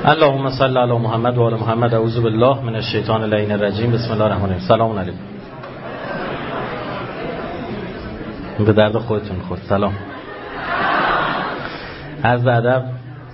اللهم صل علی محمد و آل محمد. اعوذ بالله من الشیطان اللعین الرجیم. بسم الله الرحمن الرحیم. سلام علیکم. به درد خودتون خورد. سلام. عرض ادب،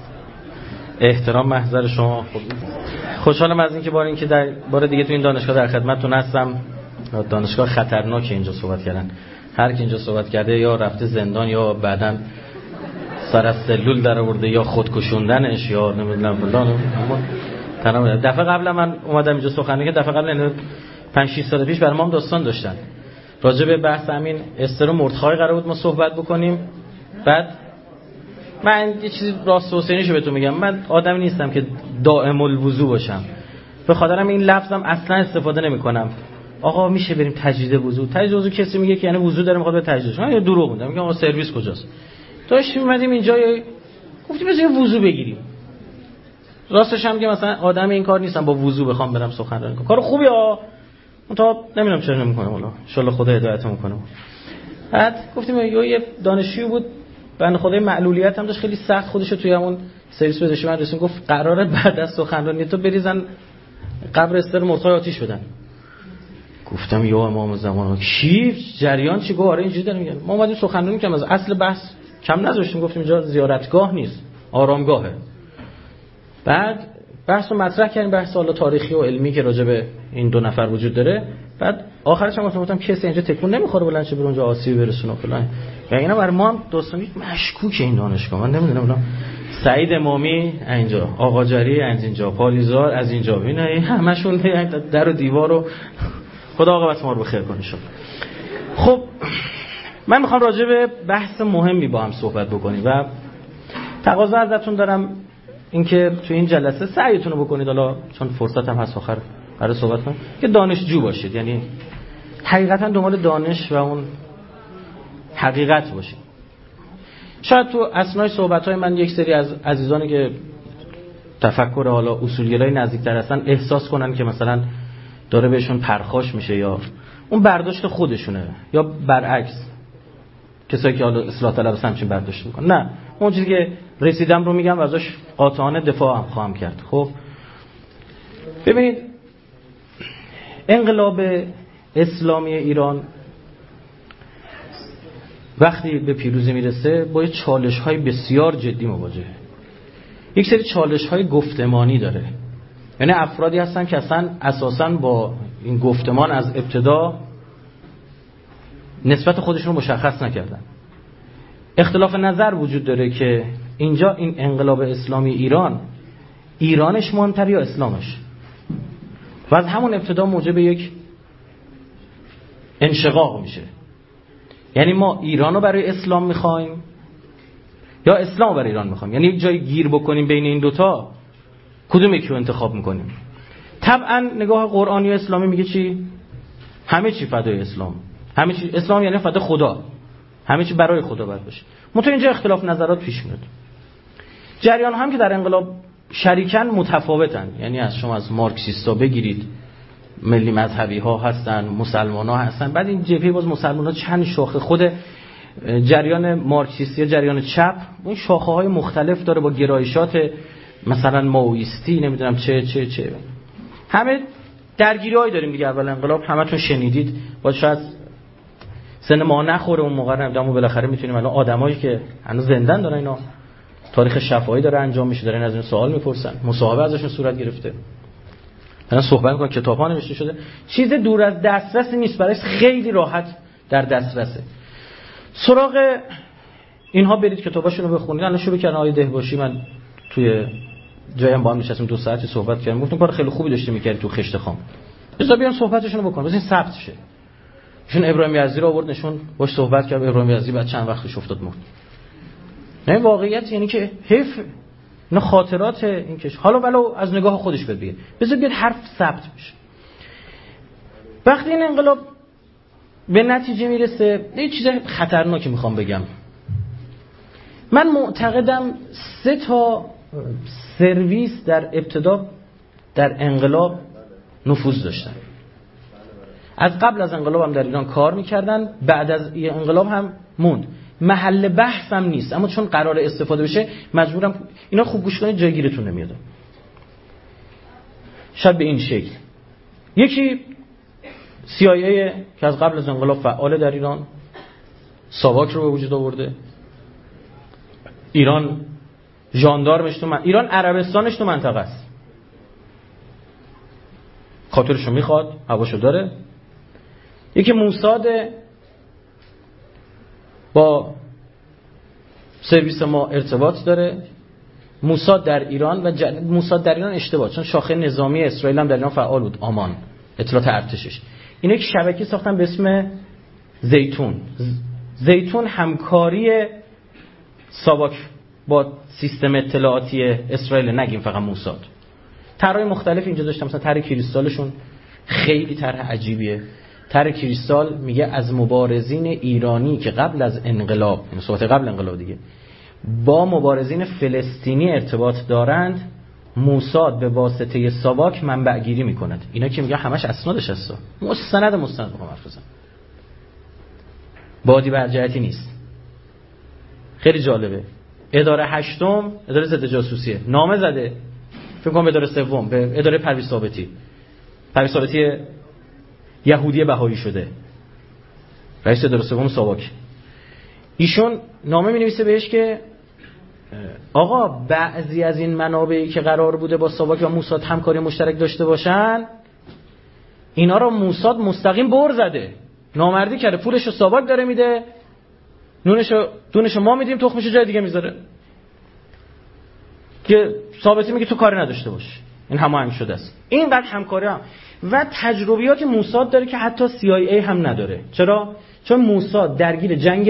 احترام محضر شما. خوشحالم از اینکه بار دیگه تو این دانشگاه در خدمتتون هستم. دانشگاه خطرناکه اینجا صحبت کردن. هر کی اینجا صحبت کرده یا رفته زندان یا بعداً سر از سلول در آورده یا خودکشوندنش یا نمیدونم فلان. اما دفعه قبل من اومدم اینجا سخنرانی که دفعه قبل 5-6 سال پیش برام هم داستان داشتن راجع به بحث همین استر و مردخای قرار بود ما صحبت بکنیم. بعد من یه چیزی راست و حسینیشو بهتون میگم، من آدمی نیستم که دائم الوضو باشم، به خاطرم این لفظم اصلا استفاده نمیکنم. آقا میشه بریم تجدید وضو؟ تجدید وضو کسی میگه که یعنی وضو داره میخواد به تجدیدش. من دروغ میگم، میگم آقا سرویس کجاست؟ داشتیم اومدیم اینجا گفتیم بذار یه وضو بگیریم. راستش هم که مثلا آدم این کار نیستم با وضو بخوام برم سخنرانی کنم. کار خوبی ها، تا نمیدونم چرا نمیکنم. والله ان شاء الله خدا هدایتمون کنه. بعد گفتیم یه دانشجویی بود بنده خدای معلولیت هم داشت، خیلی سخت خودشو توی همون سرویس پزشکی من رسون، گفت قراره بعد از سخنرانی تو بریزن قبر استر مرتضی آتیش بدن. گفتم یا امام زمان کی جریان چی؟ گفت آره اینجوری داره میگن. ما اومدیم سخنرانی کردیم، از اصل بحث کم نذاشتیم، گفتیم اینجا زیارتگاه نیست، آرامگاهه. بعد بحث رو مطرح کردیم، بحث حالا تاریخی و علمی که راجع به این دو نفر وجود داره. بعد آخرش هم گفتم کسی اینجا تکون نمیخوره بلند شه بره اونجا آسیب برسونه فلان. یعنی اینا برای ما هم داستانی مشکوکه این دانشگاه. من نمیدونم سعید امامی اینجا، آقا جری از اینجا، پالیزار از اینجا، اینا همشون در و دیوار رو خدا عاقبت ما رو بخیر کنه. خب من میخوام راجع به بحث مهمی با هم صحبت بکنیم و تقاضا ازتون دارم اینکه تو این جلسه سعیتون رو بکنید، حالا چون فرصت هم هست آخر برای صحبت کنیم، که دانشجو باشید، یعنی حقیقتا دنبال دانش و اون حقیقت باشید. شاید تو اثنای صحبت‌های من یک سری از عزیزانی که تفکر حالا اصولگرایی نزدیک‌تر هستن احساس کنن که مثلا داره بهشون پرخاش میشه یا اون برداشت خودشونه، یا برعکس کسایی که حالا اصلاح طلب هستن همچین برداشت میکنن. نه، اون چیزی که رسیدم رو میگم و ازش قاطعانه دفاع هم خواهم کرد. خب ببینید، انقلاب اسلامی ایران وقتی به پیروزی میرسه با چالش‌های بسیار جدی مواجهه. یک سری چالش‌های گفتمانی داره، یعنی افرادی هستن که اصلا اساساً با این گفتمان از ابتدا نسبت خودشون رو مشخص نکردن. اختلاف نظر وجود داره که اینجا این انقلاب اسلامی ایرانش مهمتر یا اسلامش، و از همون ابتدا موجب یک انشقاق میشه. یعنی ما ایران رو برای اسلام میخوایم یا اسلام رو برای ایران میخوایم، یعنی یک جای گیر بکنیم بین این دوتا، کدوم یکی رو انتخاب میکنیم؟ طبعا نگاه قرآنی و اسلامی میگه چی؟ همه چی فدای اسلام، همه چی اسلام یعنی فدای خدا، همه چی برای خدا باید باشه. منتها اینجا اختلاف نظرات پیش میاد. جریان هم که در انقلاب شریکن متفاوتن، یعنی از شما از مارکسیستا بگیرید، ملی مذهبی ها هستن، مسلمان ها هستن، بعد این جبهه باز مسلمان ها چند شاخه، خود جریان مارکسیستی یا جریان چپ اون شاخه های مختلف داره با گرایشات مثلا ماویستی، نمیدونم چه همه درگیری‌هایی داریم دیگه. اول انقلاب همتون شنیدید، با شاید سن ما نخوره اون موقع، نمیدونم بالاخره میتونیم الان آدمایی که هنوز زندن دارن اینا تاریخ شفاهی داره انجام میشه، دارن از این سوال میپرسن، مصاحبه ازشون صورت گرفته، دارن صحبت میکنن، کتاب‌ها نوشته شده، چیز دور از دسترس نیست، برایش خیلی راحت در دسترسه. سراغ اینها برید، کتاباشون رو بخونید. الان شروع کردن آیه دهباشی، من توی جایم با هم نشستیم 2 ساعتی صحبت کردیم، گفتم کار خیلی خوبی داشتی می‌کردی تو خشت خام، بذار بیان صحبتشون رو بکن، بذار این ثبت شه. ایشون ابراهیم یزدی رو آورد نشون، باش صحبت کرد، ابراهیم یزدی بعد چند وقتش افتاد مرد. نه واقعیت یعنی که حیف، نه خاطرات این کش، حالا ولو از نگاه خودش بگه، بذار بیاد حرف ثبت بشه. وقتی این انقلاب به نتیجه میرسه، یه چیز خطرناکی میخوام بگم. من معتقدم 3 تا سرویس در ابتدا در انقلاب نفوذ داشتن. از قبل از انقلاب هم در ایران کار میکردن، بعد از انقلاب هم موند. محل بحث هم نیست، اما چون قرار استفاده بشه مجبورم اینا خوب گوش کنید، جای گیرتون نمیاد. شاید به این شکل. یکی CIA که از قبل از انقلاب فعال در ایران، ساواک رو به وجود آورده. ایران ژاندارمش تو ایران عربستانش تو منطقه است. خاطرشو میخواد، هواشو داره. یکی موساد با سرویس ما ارتباط داره. موساد در ایران و موساد در ایران اشتباه، چون شاخه نظامی اسرائیل هم در ایران فعال بود، آمان، اطلاعات ارتشش. اینا یک شبکه ساختن به اسم زیتون. زیتون همکاری ساواک با سیستم اطلاعاتی اسرائیل، نگیم فقط موساد. طرحهای مختلف اینجا داشتم، مثلا طرح کریستالشون خیلی طرح عجیبیه. طرح کریستال میگه از مبارزین ایرانی که قبل از انقلاب، این صحبت قبل انقلاب دیگه، با مبارزین فلسطینی ارتباط دارند، موساد به واسطه ساواک منبع گیری میکند. اینا که میگه همش اسنادش هست، مستند میخوام حرف بزنم، بادی برجعتی نیست. خیلی جالبه. اداره هشتم، اداره ضد جاسوسیه، نامه زده فکر کنم اداره سوم به اداره پرویز ثابتی. پرویز ثابتی یهودی بهایی شده، رئیس اداره سوم ساواک. ایشون نامه می‌نویسه بهش که آقا بعضی از این منابعی که قرار بوده با ساواک و موساد همکاری مشترک داشته باشن، اینا رو موساد مستقیم بر زده، نامردی کرده، پولشو ساواک داره میده، دونشو ما میدیم، تخمشو جای دیگه میذاره. که ثابتی میگه تو کاری نداشته باش، این هماهنگ شده است. اینقدر همکاری هم و تجربیات موساد داره که حتی CIA هم نداره. چرا؟ چون موساد درگیر جنگ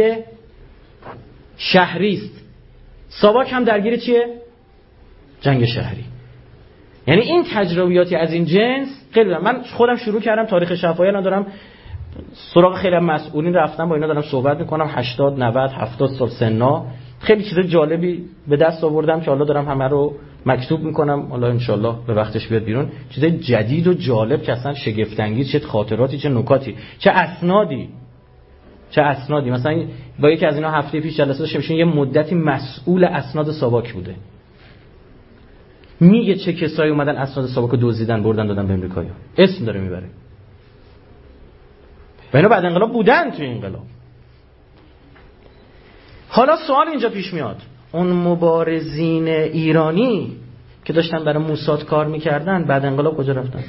شهری است، ساواک هم درگیر چیه؟ جنگ شهری. یعنی این تجربیاتی از این جنس خیلی دارم. من خودم شروع کردم تاریخ شفاهی الان دارم سراغ خیلی مسئولین رفتم، با اینا دارم صحبت میکنم، 80 90 70 سال سنا. خیلی چیز جالبی به دست آوردم که حالا دارم همه رو مکتوب میکنم، حالا انشالله به وقتش بیاد بیرون. چیزای جدید و جالب که اصلا شگفت انگیز، چه خاطراتی، چه نکاتی، چه اسنادی. مثلا با یکی از اینا هفته پیش جلسه داشتیم، یه مدتی مسئول اسناد ساواک بوده، میگه چه کسایی اومدن اسناد ساواک رو دزدیدن بردن دادن به امریکایی‌ها، اسم داره میبره. و اینا بعد انقلاب بودن توی انقلاب. حالا سوال اینجا پیش میاد، اون مبارزین ایرانی که داشتن برای موساد کار میکردن بعد انقلاب کجا رفتن؟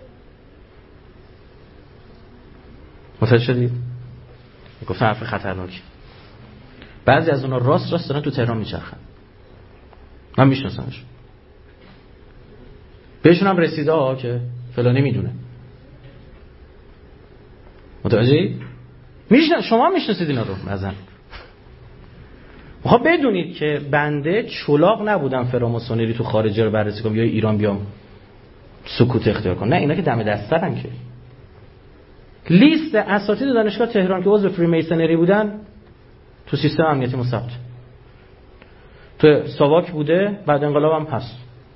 متوجه شدید؟ گفتم حرف خطرناکی. بعضی از اونا راست دارن تو تهران میچرخن، من میشناسمش، بهشون هم رسیده ها که فلانی میدونه. متوجهی؟ شما میشناسید اینا رو. مثلا میخوام بدونید که بنده چلاق نبودم فراماسونری تو خارج رو بررسی کنم یا ایران بیام سکوت اختیار کنم. نه، اینا که دم دستن که لیست اساتید دانشگاه تهران که عضو فری میسنری بودن تو سیستم امنیتی مثبت، تو ساواک بوده، بعد انقلاب هم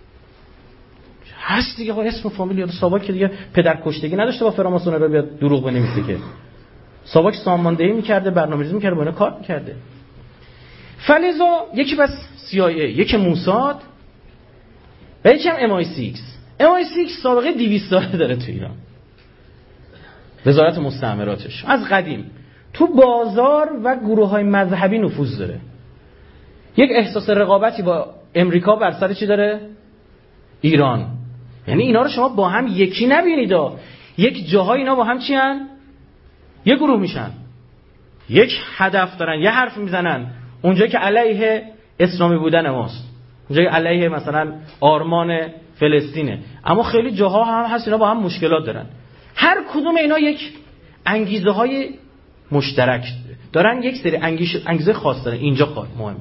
هست دیگه. با اسم و فامیل یا ساواک که دیگه پدر کشتگی نداشته با فراماسونری رو بیاد دروغ بنویسه که. ساواک ساماندهی میکرده، برنامه‌ریزی میکرده، با اینا کار میکرده. فلزا یکی بس CIA، یکی موساد و یکی هم MI6. MI6 سابقه 200 ساله داره تو ایران، وزارت مستعمراتش از قدیم تو بازار و گروه‌های مذهبی نفوذ داره. یک احساس رقابتی با امریکا بر سر چی داره؟ ایران. یعنی اینا رو شما با هم یکی نبینید، یک جاهای اینا با هم چی هن؟ یه گروه میشن، یک هدف دارن، یه حرف میزنن. اونجایی که علیه اسلامی بودن ماست، اونجایی که علیه مثلا آرمان فلسطینه، اما خیلی جاها هم هست اینا با هم مشکلات دارن. هر کدوم اینا یک انگیزه های مشترک دارن، یک سری انگیزه خاص دارن. اینجا مهمه.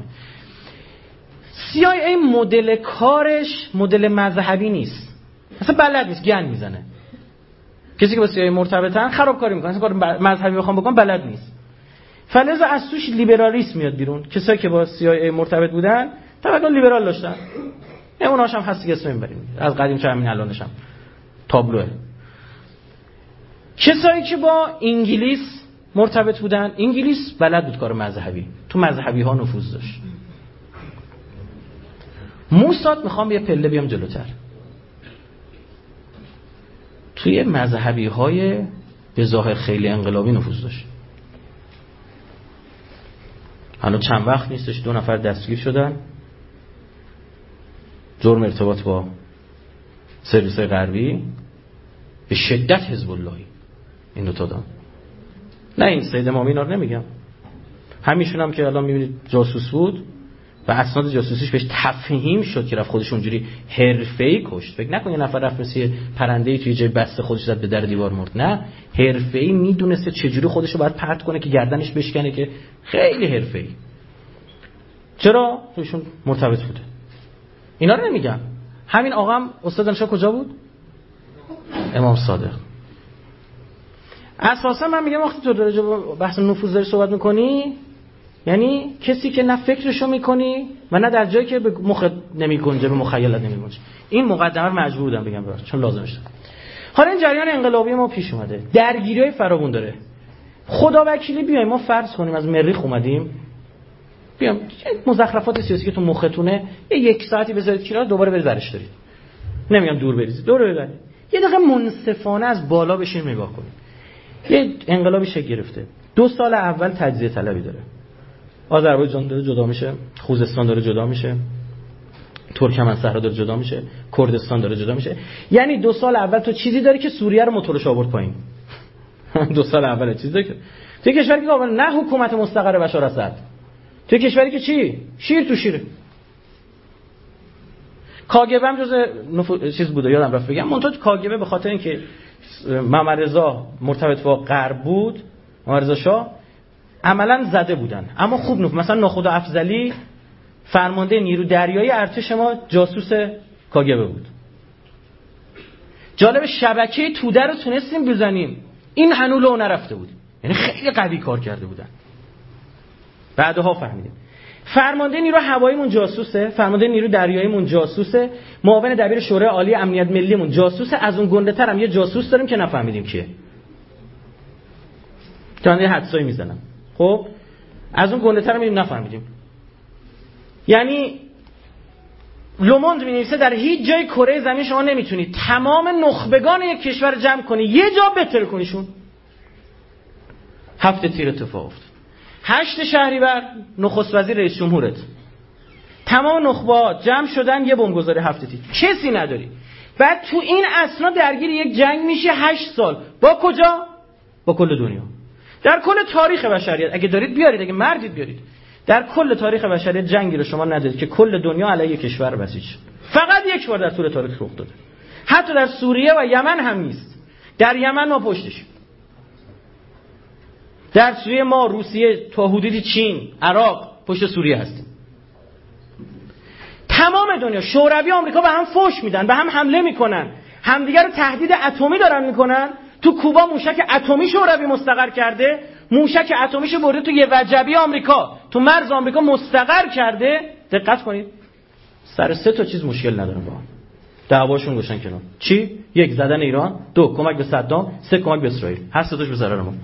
CIA مدل کارش مدل مذهبی نیست، مثلا بلد نیست، گن میزنه. کسی که با CIA مرتبطن خرابکاری میکنه، مثلا کار مذهبی بخوام بکنم بلد نیست. فلزا از توش لیبرالیسم میاد بیرون. کسایی که با CIA مرتبط بودن تفکر لیبرال داشتن، اوناش هم هست که اسم میبریم از قدیم چه همین الانش هم تابلوه. کسایی که با انگلیس مرتبط بودن، انگلیس بلد بود کار مذهبی، تو مذهبی ها نفوذ داشت. موساد میخوام یه پله بیام جلوتر. توی مذهبی‌های به ظاهر خیلی انقلابی نفوذ داشت. حالا چند وقت نیستش 2 نفر دستگیر شدن جرم ارتباط با سرویس‌های غربی، به شدت حزب اللهی این دو تا دام. نه این سید امامی اینا رو نمیگم، همیشون هم که الان میبینید جاسوس بود و اسناد جاسوسیش بهش تفهیم شد که رفت خودش اونجوری حرفه‌ای کشت. فکر نکن یه نفر رفت مثل پرنده‌ای توی جای بسته خودش زد به در دیوار مرد. نه، حرفه‌ای میدونسته چجوری خودش رو باید پرت کنه که گردنش بشکنه، که خیلی حرفه‌ای. چرا؟ توشون مرتبط بوده. اینا رو نمیگم. همین آقا هم استاد دانشگاه کجا بود؟ امام صادق. اساسا من میگم وقتی تو در بحث نفوذ داری صحبت میکنی، یعنی کسی که نه فکرشو میکنی و نه در جایی که به مخت نمیگنجه، به مخیلت نمیگنجه. این مقدمه رو مجبور بودم بگم براش چون لازمش داره. حالا این جریان انقلابی ما پیش اومده، درگیری‌های فراوون داره. خدا وکیلی بیایم ما فرض کنیم از مریخ اومدیم، بیام مزخرفات سیاسی که تو مختونه یک ساعتی بذارید کنار، دوباره برید برش دارید. نمیگم دور بریزید، دور ببرید. یه دقیقه منصفانه از بالا بشین نگاه کنید. یه انقلابی شکل گرفته. 2 سال اول تجزیه طلبی داره. آذربایجان داره جدا میشه، خوزستان داره جدا میشه، ترکمن صحرا داره جدا میشه، کردستان داره جدا میشه. یعنی 2 سال اول تو چیزی داری که سوریه رو موتورش آورد پایین. 2 سال اول چیزی داری که تو کشوری که نه حکومت مستقر بشار اسد، تو کشوری که چی؟ شیر تو شیره. کاگبه هم جز چیز بوده، یادم رفت بگم. منتها کاگبه به خاطر اینکه محمد رضا مرتبط با غرب بود، محمد رضا شاه، عملاً زده بودن. اما خوب مثلا ناخدا افضلی فرمانده نیرو دریایی ارتش ما جاسوس کاگبه بود. جالب شبکه توده رو تونستیم بزنیم، این هنوز لو نرفته بود. یعنی خیلی قوی کار کرده بودن. بعدها فهمیدیم فرمانده نیرو هواییمون جاسوسه، فرمانده نیرو دریاییمون جاسوسه، معاون دبیر شورای عالی امنیت ملیمون جاسوسه. از اون گنده تر هم یه جاسوس داریم که نفهمیدیم کیه. تا من یه حدسایی میزنم. خب از اون گنده تر هم نفهمیدیم. یعنی لوموند می‌نویسه در هیچ جای کره زمین شما نمیتونید تمام نخبگان یک کشور جمع کنی یه جا بتر کنیشون. 7 تیر اتفاق افتاد. 8 شهریور نخست وزیر رئیس جمهورت، تمام نخبه‌ها جمع شدن یه بمبگذاری 7 تیر، کسی نداری. بعد تو این اسنا درگیر یک جنگ میشه 8 سال. با کجا؟ با کل دنیا. در کل تاریخ بشریت اگه دارید بیارید، اگه مردید بیارید. در کل تاریخ بشریت جنگی رو شما ندید که کل دنیا علیه کشور بسیج. فقط یک بار در طول تاریخ رخ داده. حتی در سوریه و یمن هم نیست. در یمن ما پشتش. در سوریه ما، روسیه، تا حدودی چین، عراق پشت سوریه هستیم. تمام دنیا، شوروی، آمریکا به هم فوش میدن، به هم حمله میکنن، همدیگر رو تهدید اتمی دارن میکنن. تو کوبا موشک اتمی شوروی مستقر کرده، موشک اتمیشو برده تو یه وجبی آمریکا، تو مرز آمریکا مستقر کرده. دقت کنید، سر 3 تا چیز مشکل ندارن با هم. دعواشون گوشن کنار. چی؟ 1 زدن ایران، 2 کمک به صدام، 3 کمک به اسرائیل. هر 3 تاش به ضرر ما.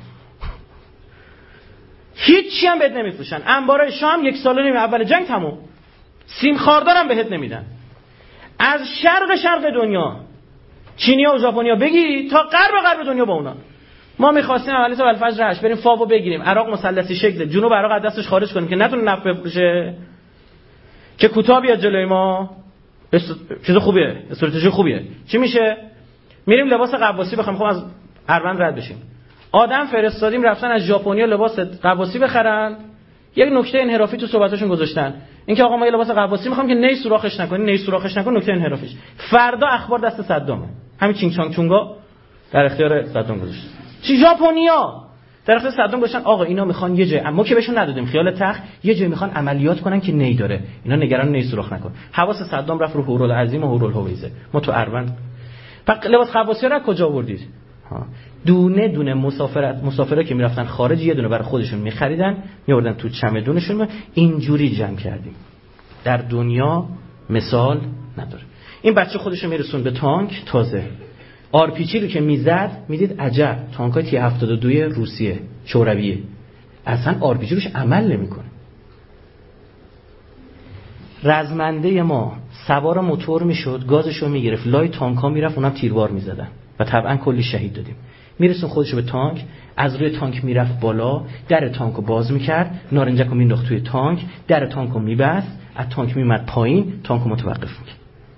هیچی هم بهت نمیفروشن. انبارای شام 1 سال و نیم اول جنگ تموم. سیم خاردار هم بهت نمیدن. از شرق دنیا، چینیا و ژاپنیا بگیری تا غرب دنیا با اونا. ما می‌خواستیم عملیات الفجر 8 بریم فاو بگیریم، عراق مثلثی شکل، جنوب عراق از دستش خارج کنیم که نتونه نفت بفروشه، که کوتاه بیاد جلوی ما. چیز خوبیه، استراتژی خوبیه. چی میشه؟ میریم لباس قباسی بخریم، خب از اروند رد بشیم. آدم فرستادیم رفتن از ژاپنیا لباس قباسی بخرن. یک نکته انحرافی تو صحبتاشون گذاشتن، اینکه آقا ما یه لباس قباسی می‌خوام که نی سوراخش نکنی، نی سوراخش نکن. نکته انحرافیش فردا اخبار دست صدامه. همین چینگ چانگ چونگا در اختیار صدام گذاشت. چی ژاپنیا در اختیار صدام گذاشتن. آقا اینا میخوان یه جای، ما که بهشون ندادیم خیال تخت، یه جای میخوان عملیات کنن که نی داره، اینا نگران نی سوراخ نکن. حواس صدام رفت رو هورالعظیم و هورالهویزه. ما تو اروند لباس قباسی رو کجا آوردید؟ دونه دونه مسافرا که میرفتن خارج یه دونه برای خودشون میخریدن، میوردن تو چمدونشون. اینجوری جمع کردیم. در دنیا مثال نداره. این بچه خودشو میرسون به تانک. تازه آرپیچی رو که میزد میدید عجب، تانکای تی 72 روسیه شورویه، اصلا آرپیچی روش عمل نمیکنه. رزمنده ما سوار موتور میشد، گازشو میگرفت، لای تانکا میرفت، اونم تیربار میزدن و طبعا کلی شهید دادیم. میرسون خودشو به تانک، از روی تانک میرفت بالا، در تانکو باز میکرد، نارنجکو مینداخت توی تانک، در تانکو میبست، از تانک میمد پایین، تانکو متوقف میکرد.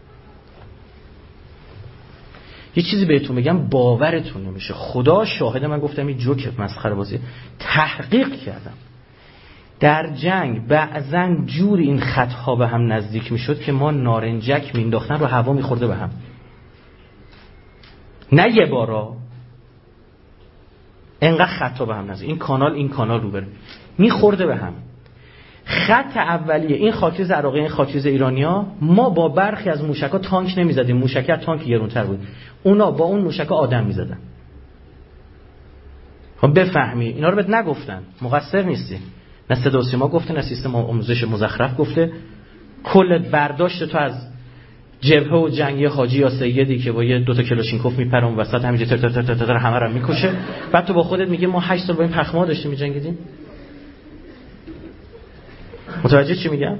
یه چیزی بهتون بگم باورتون نمیشه، خدا شاهد، من گفتم این جوک مسخره بازی، تحقیق کردم. در جنگ بعضن جور این خطها به هم نزدیک میشد که ما نارنجک مینداختن رو هوا میخورده به هم، نه یه بارا، انقدر خطا به هم نزدیک، این کانال رو بره میخورده به هم. خط اولیه این خاکریز عراقی، این خاکریز ایرانیا، ما با برخی از موشکا تانک نمیزدیم، موشک تانک گرونتر بود، اونا با اون موشکا آدم میزدن. خب بفهمی اینا رو بهت نگفتن، مقصر نیستی، نه صدا و سیما گفته، نه سیستم آموزش مزخرف گفته. کل برداشت تو از جبهه و جنگی حاجی یا سیدی که با یه 2 تا کلاشینکوف میپره اون وسط همینجوری تر تر تر تر همه رو میکشه، بعد تو با خودت میگه ما 8 سال با این پخما داشتیم میجنگیدیم. متوجه چی میگم؟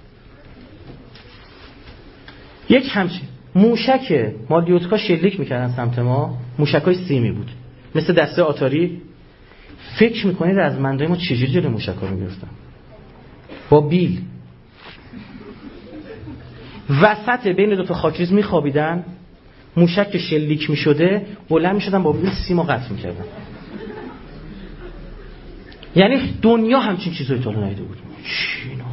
یک همچین موشک مالیوتکا شلیک میکردن سمت ما، موشکای سیمی بود مثل دسته آتاری. فکر میکنید رزمندای ما چجوری جلوی موشکا رو میگرفتن؟ با بیل وسط بین 2 تا خاکریز میخوابیدن، موشک که شلیک میشده بلند میشدن با بیل سیمو قطع میکردن. یعنی دنیا همچین چیزایی تا الان ندیده بود. چینا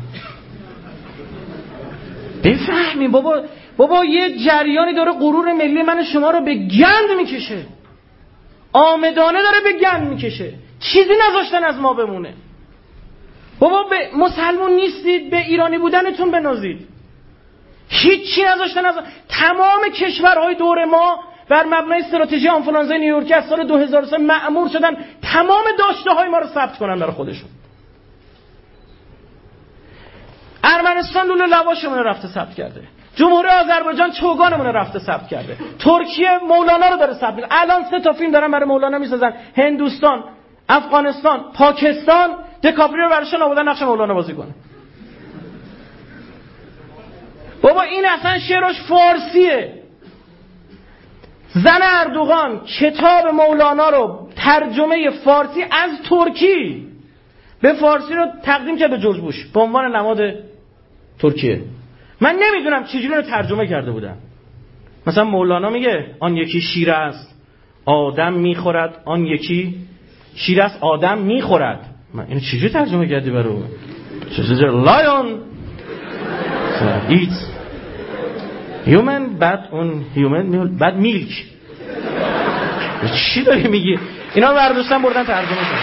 بفهمیم بابا یه جریانی داره غرور ملی من شما رو به گند میکشه، آمدانه داره به گند میکشه، چیزی نذاشتن از ما بمونه. بابا به مسلمون نیستید، به ایرانی بودنتون بنازید، هیچی نذاشتن از تمام کشورهای دور ما بر مبنای استراتژی آنفولانزای نیویورکی از سال 2003 مأمور شدن تمام داشته های ما رو ثبت کنن برای خودشون. ارمنستان لوله لواشمون رو رفته ثبت کرده، جمهوری آذربایجان چوگانمون رو رفته ثبت کرده، ترکیه مولانا رو داره ثبت کرده. الان 3 تا فیلم دارن برای مولانا میسازن، هندوستان، افغانستان، پاکستان، دکاپریو رو براشون آوردن نقش مولانا بازی کنه. بابا این اصلا شعرش فارسیه. زن اردوغان کتاب مولانا رو ترجمه فارسی از ترکی به فارسی رو تقدیم کرد به جورج بوش به عنوان نماد ترکیه. من نمیدونم چجوری رو ترجمه کرده بودن. مثلا مولانا میگه آن یکی شیر است آدم میخورد، آن یکی شیر است آدم میخورد. من اینو چجوری ترجمه کردی برای اون؟ چجوری لایون ایت هیومن بعد اون هیومن بعد میلک. چی داری میگی؟ اینا رو برداشتن بردن ترجمه کردن.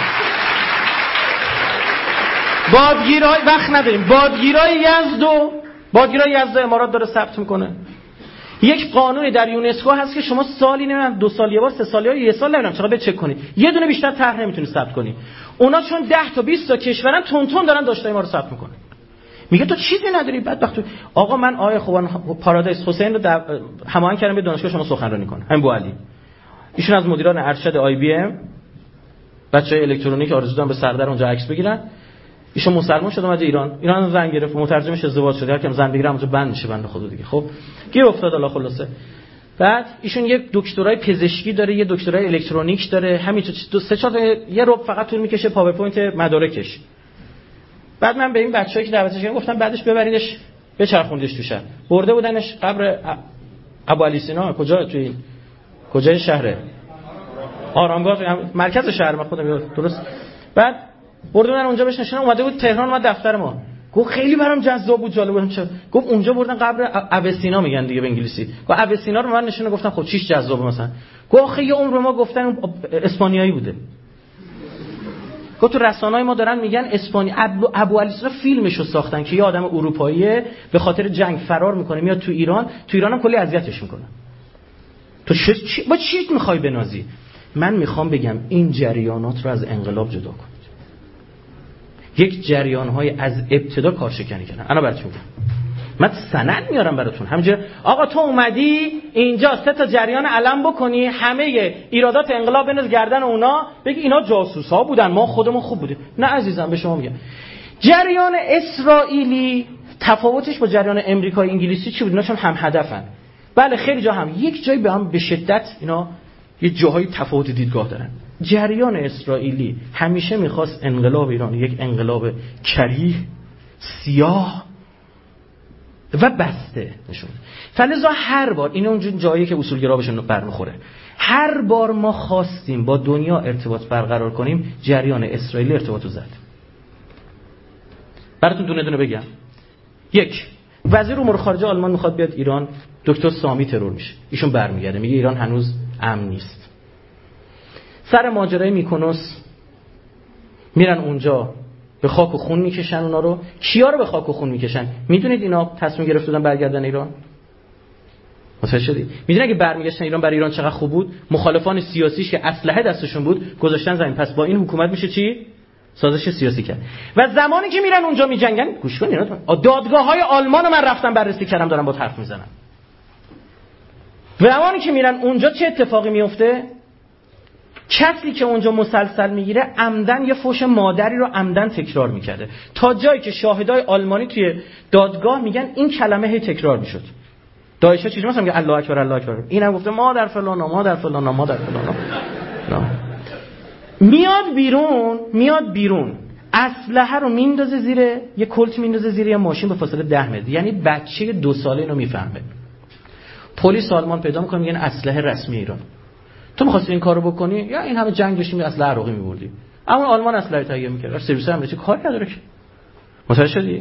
بادگیرای وقت نداریم. بادگیرای یزد امارات داره ثبت میکنه. یک قانونی در یونسکو هست که شما سالی نمیدونم 2 سال یه بار 3 سال یا یه سال نمیدونم چقدر بچک کنی، یه دونه بیشتر طرح نمیتونی ثبت کنی. اونا چون 10 تا 20 تا کشورن تون دارن داشتای ما رو ثبت میکنن. میگه تو چیزی نداری بدبخت. آقا من آیه خوبان پارادایس حسین رو هماهنگ کردم به دانشگاه شما سخنرانی کنه، همین بوعلی. ایشون از مدیران ارشد آی بی ام، بچهای الکترونیک آرزو دارن به سردر اونجا عکس بگیرن. ایشون مسلمان شد اومد ایران زن گرفت، مترجمش ازدواج شد، هر کم زن بگیره اونجا بند میشه بنده خدا دیگه. خب گیر افتاد الله خلاصه. بعد ایشون یک دکترای پزشکی داره، یه دکترای الکترونیک داره، همین 2-3 یه ربع فقط طول میکشه پاورپوینت مدارکش. بعد من به این بچه‌ای که دعوتش کردم گفتم بعدش ببریدش بچرخوندش تو شهر. برده بودنش قبر ابو علی سینا. کجای شهره؟ آرامگاه، مرکز شهر. من خودم یادم درست. بعد برده بودن اونجا بهش نشون اومده بود تهران، اومد دفتر ما. گفت خیلی برام جذاب بود، جالب بود. گفت اونجا بردن قبر ابسینا میگن دیگه به انگلیسی. گفت ابسینا رو من نشون گفتم خب چیش جذابه مثلا. گفت آخه یه عمر ما گفتن اسپانیایی بوده. گفت تو رسانه‌های ما دارن میگن اسپانی. ابو علی سینا فیلمشو ساختن که یه آدم اروپاییه به خاطر جنگ فرار میکنه میاد تو ایران هم کلی اذیتش میکنه. تو با چی میخوای بنازی؟ من میخوام بگم این جریانات رو از انقلاب جدا کنید. یک جریان‌های از ابتدا کارشکنی کردن. انا براتون میگم. من سند میارم براتون. همینجوری آقا تو اومدی اینجا 3 تا جریان علم بکنی، همه ایرادات انقلاب بنز گردن اونا، بگی اینا جاسوس‌ها بودن، ما خودمون خوب بودیم. نه عزیزم، به شما میگم جریان اسرائیلی تفاوتش با جریان امریکای انگلیسی چی بود؟ اینا چون هم هدفن. بله خیلی جا هم یک جایی به هم به شدت اینا یه جاهای تفاوت دیدگاه دارن. جریان اسرائیلی همیشه میخواست انقلاب ایران یک انقلاب کریه، سیاه و بسته نشون. فلذا هر بار این اون جایی که اصولگرا بهشون برمیخوره، هر بار ما خواستیم با دنیا ارتباط برقرار کنیم، جریان اسرائیلی ارتباطو زد. براتون دونه دونه بگم. یک، وزیر امور خارجه آلمان میخواد بیاد ایران، دکتر سامی ترور میشه، ایشون برمیگرده میگه ایران هنوز امن نیست. سر ماجرای میکنوس میرن اونجا به خاک و خون میکشن اونا رو. کیا رو به خاک و خون میکشن؟ میدونید اینا تصمیم گرفته بودن برگردن ایران؟ متوجه شدید؟ میدونید اگه برمیگشتن ایران برای ایران چقدر خوب بود؟ مخالفان سیاسیش که اسلحه دستشون بود گذاشتن زمین. پس با این حکومت میشه چی؟ سازش سیاسی کرد. و زمانی که میرن اونجا میجنگن، گوش کن اینا، دادگاه‌های آلمان رو من رفتم بررسی کردم، دارم با حرف میزنم. زمانی که میرن اونجا چه اتفاقی میفته؟ کسی که اونجا مسلسل میگیره عمدن یه فوش مادری رو عمدن تکرار میکرده، تا جایی که شاهدای آلمانی توی دادگاه میگن این کلمه هی تکرار میشد. داعشا چیزی مثلا میگه الله اکبر الله اکبر، اینم گفته مادر فلانا مادر فلانا مادر فلانا. میاد بیرون اسلحه رو میندازه زیر یه کلت، میندازه زیر یه ماشین به فاصله 10 متر. یعنی بچه 2 ساله اینو میفهمه. پلیس آلمان پیدا میکنه میگن اسلحه رسمی ایران. تو می‌خواستی این کارو بکنی یا این همه جنگ داشتیم اسلحه عراقی می‌بردی؟ اما آلمان اسلحه تهیه می‌کرد، سرویس امنیتی کاری نداره که. متوجه شدی؟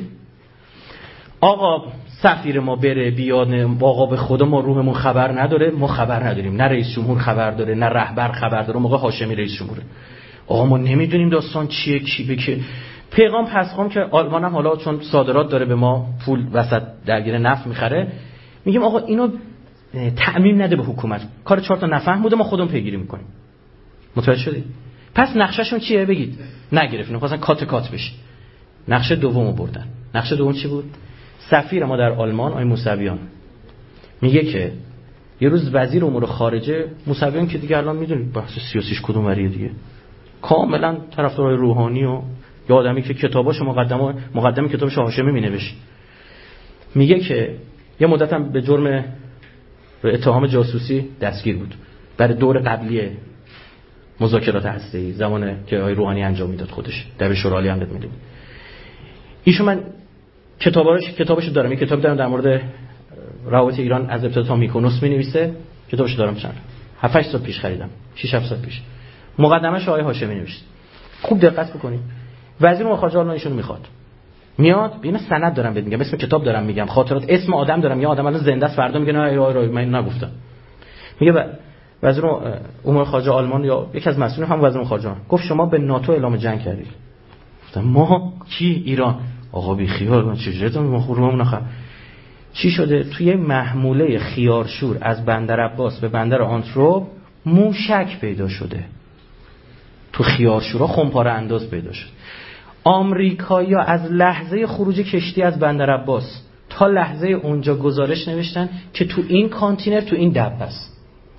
آقا سفیر ما بره بیاد، آقا به خدا ما روحمون خبر نداره، ما خبر نداریم، نه رئیس جمهور خبر داره نه رهبر خبر داره. موقع هاشمی رئیس جمهوره، آقا ما نمیدونیم داستان چیه، کی به کی. پیغام پسخام که آلمان هم حالا چون صادرات داره به ما پول وسط درگیر نفت می‌خره، میگیم آقا اینو تعمیم نده به حکومت، کار 4 تا نفهم بوده، ما خودمون پیگیری میکنیم. متوجه شدی؟ پس نقشه‌شون چیه بگید؟ نگرفتن، خواستن کات بشه. نقشه دومو بردن. نقشه دوم چی بود؟ سفیر ما در آلمان آقای موسویان میگه که یه روز وزیر امور خارجه موسویان که دیگه الان میدونید بحث سیاسیش کدوم وریه دیگه، کاملا طرفدار روحانی و یه آدمی که کتاباشو مقدمه کتابش هاشمی مینوشت، میگه که یه مدت هم به جرم اتهام جاسوسی دستگیر بود برای دور قبلی مذاکرات هسته‌ای، زمانی که آقای روحانی انجام میداد خودش در شورای عالی امنیت ملی. ایشون من کتابش دارم، یه کتاب دارم در مورد روابط ایران از ابتدا تا میکنوس می‌نویسه، کتابش دارم، چند 7-8 سال پیش خریدم، 6-7 سال پیش. مقدمه‌اش آقای هاشمی نوشت. خوب دقت بکنید. وزیر امور خارجه آلمان ایشونو میخواد. میاد ببین سند دارم بهت میگم، اسم کتاب دارم میگم، خاطرات اسم آدم دارم، یا آدم الان زنده است فردا میگه نه من نگفتم. میگه وزیر امور خارجه آلمان یا یکی از مسئولین هم وزیر امور خارجه گفت شما به ناتو اعلام جنگ کردید. گفتم ما کی؟ ایران. آقا بی خیال، من چجوری ما خودمون نخ چی شده؟ توی محموله خیارشور از بندر عباس به بندر آنتروپ موشک پیدا شده، تو خیارشورا خمپاره انداز پیدا شد. آمریکایی‌ها از لحظه خروج کشتی از بندر عباس تا لحظه اونجا گزارش نوشتن که تو این کانتینر تو این دبه است.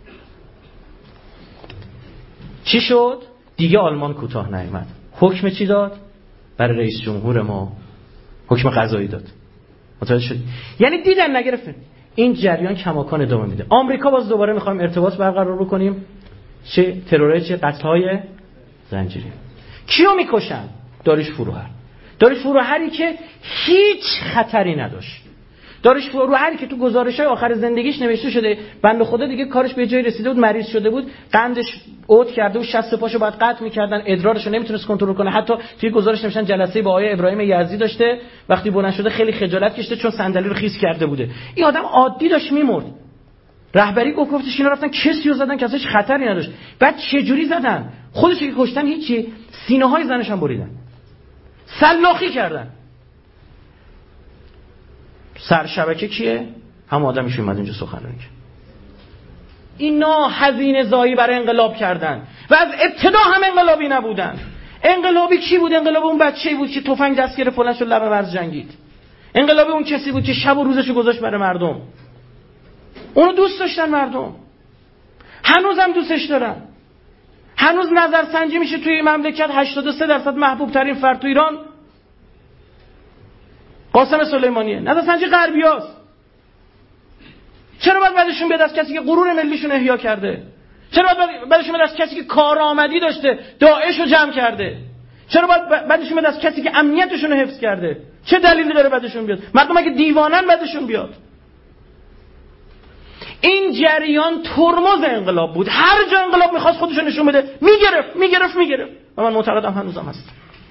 چی شد؟ دیگه آلمان کوتاه نیامد. حکم چی داد؟ برای رئیس جمهور ما حکم قضایی داد. متوجه شد؟ یعنی دیدن نگرفتن. این جریان کماکان ادامه میده. آمریکا باز دوباره می‌خوایم ارتباط برقرار بکنیم، چه تروریسم چه قتل‌های زنجیری. کیو میکشن؟ داریوش فروهری که هیچ خطری نداشت. داریوش فروهری که تو گزارش‌های آخر زندگیش نوشته شده بنده خدا دیگه کارش به جای رسیده بود، مریض شده بود، قندش عود کرده بود، 60 پاشو بعد قطع می‌کردن، ادرارشو نمیتونست کنترل کنه. حتی توی گزارش نوشتن جلسه با آقای ابراهیم یزدی داشته، وقتی بلند شده خیلی خجالت کشیده چون صندلی رو خیس کرده بوده. این آدم عادی داشت میمرد. رهبری گفتش اینا رفتن کسی رو زدن که ازش خطری نداشت. بعد چه جوری زدن؟ خودش که کشتن هیچی، سینه‌های زنش هم بریدن. سلاخی کردن. سرشبکه کیه؟ هم آدمیش اومد اینجا سخنرانی کرد. اینا هزینه زایی برای انقلاب کردن و از ابتدا هم انقلابی نبودن. انقلابی کی بود؟ انقلاب اون بچه‌ای بود که تفنگ دست گرفت فلان شد لب مرز جنگید. انقلابی اون کسی بود که شب و روزشو گذاشت برای مردم. اونو دوست داشتن مردم. هنوزم دوستش دارن. هنوز نظرسنجی میشه توی مملکت 83% محبوب ترین فرد تو ایران قاسم سلیمانیه، نظرسنجی غربیاست. چرا باید بعدشون بیاد از کسی که غرور ملیشون احیا کرده؟ چرا باید بعدشون بیاد از کسی که کارآمدی داشته، داعش رو جمع کرده؟ چرا باید بعدشون بیاد از کسی که امنیتشون رو حفظ کرده؟ چه دلیلی داره بعدشون بیاد؟ مردم اگه دیوانن بعدشون بیاد. این جریان ترمز انقلاب بود. هر جا انقلاب می‌خواست خودش رو نشون بده، میگرفت و من معتقدم هنوزم هست.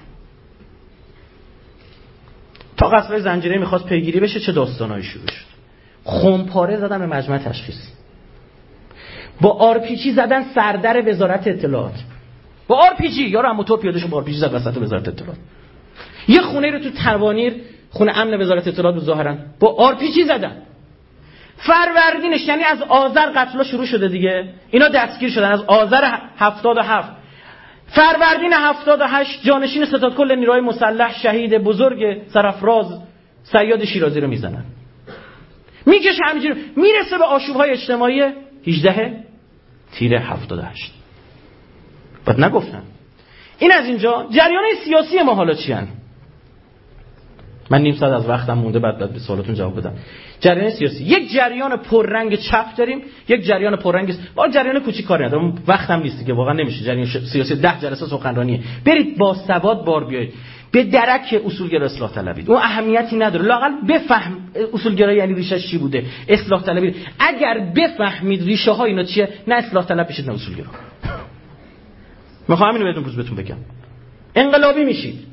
تا قصرهای زنجیره می‌خواست پیگیری بشه چه داستانایی شروع شد. خمپاره زدن به مجمع تشخیصی، با آرپیجی زدن سردر وزارت اطلاعات، با آرپیجی یارو هم موتور پیاده شو با آرپیجی زد وسط وزارت اطلاعات. یه خونه رو تو تروانیر، خونه امن وزارت اطلاعات بود ظاهرا، با آرپیجی زدن. فروردینش یعنی از آذر قتلا شروع شده دیگه، اینا دستگیر شدن از آذر 77. فروردین 78 جانشین ستادکل نیروهای مسلح شهید بزرگ سرافراز صیاد شیرازی رو میزنن. میکشه همینجوری میرسه به آشوب‌های اجتماعی 18 تیر 78. بعد نگفتن. این از اینجا. جریان سیاسی ما حالا چی هن؟ من نیم ساعت از وقتم مونده، بعد به سوالاتون جواب بدم. جریان سیاسی، یک جریان پررنگ چپ داریم، یک جریان پررنگ با جریان کوچیک کاری ندارم، وقتم نیست دیگه، واقعا نمیشه. جریان سیاسی 10 جلسه سخنرانیه. برید با سواد بار بیایید. به درک اصولگرا اصلاح طلبید. اون اهمیتی نداره. لااقل بفهم اصولگرا یعنی ریشش چی بوده. اصلاح طلبید. اگر بفهمید ریشه ها اینا چیه، نه اصلاح طلب بشید نه اصولگرا. میخوام اینو بهتون بگم. انقلابی میشید.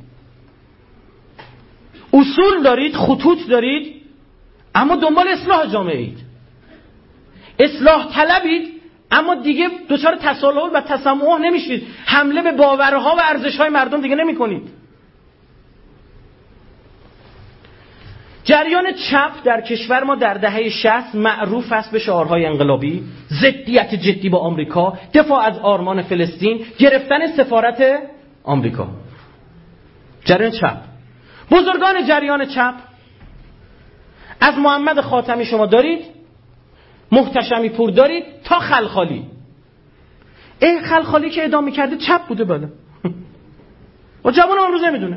اصول دارید، خطوط دارید، اما دنبال اصلاح جامعه اید. اصلاح طلبید، اما دیگه دچار تساهل و تسامح نمیشید. حمله به باورها و ارزش‌های مردم دیگه نمی‌کنید. جریان چپ در کشور ما در دهه 60 معروف است به شعارهای انقلابی، ضدیت جدی با آمریکا، دفاع از آرمان فلسطین، گرفتن سفارت آمریکا. جریان چپ، بزرگان جریان چپ از محمد خاتمی شما دارید، محتشمی پور دارید تا خلخالی. خلخالی که اعدام می‌کرده چپ بوده بله. و جوان امروز نمیدونه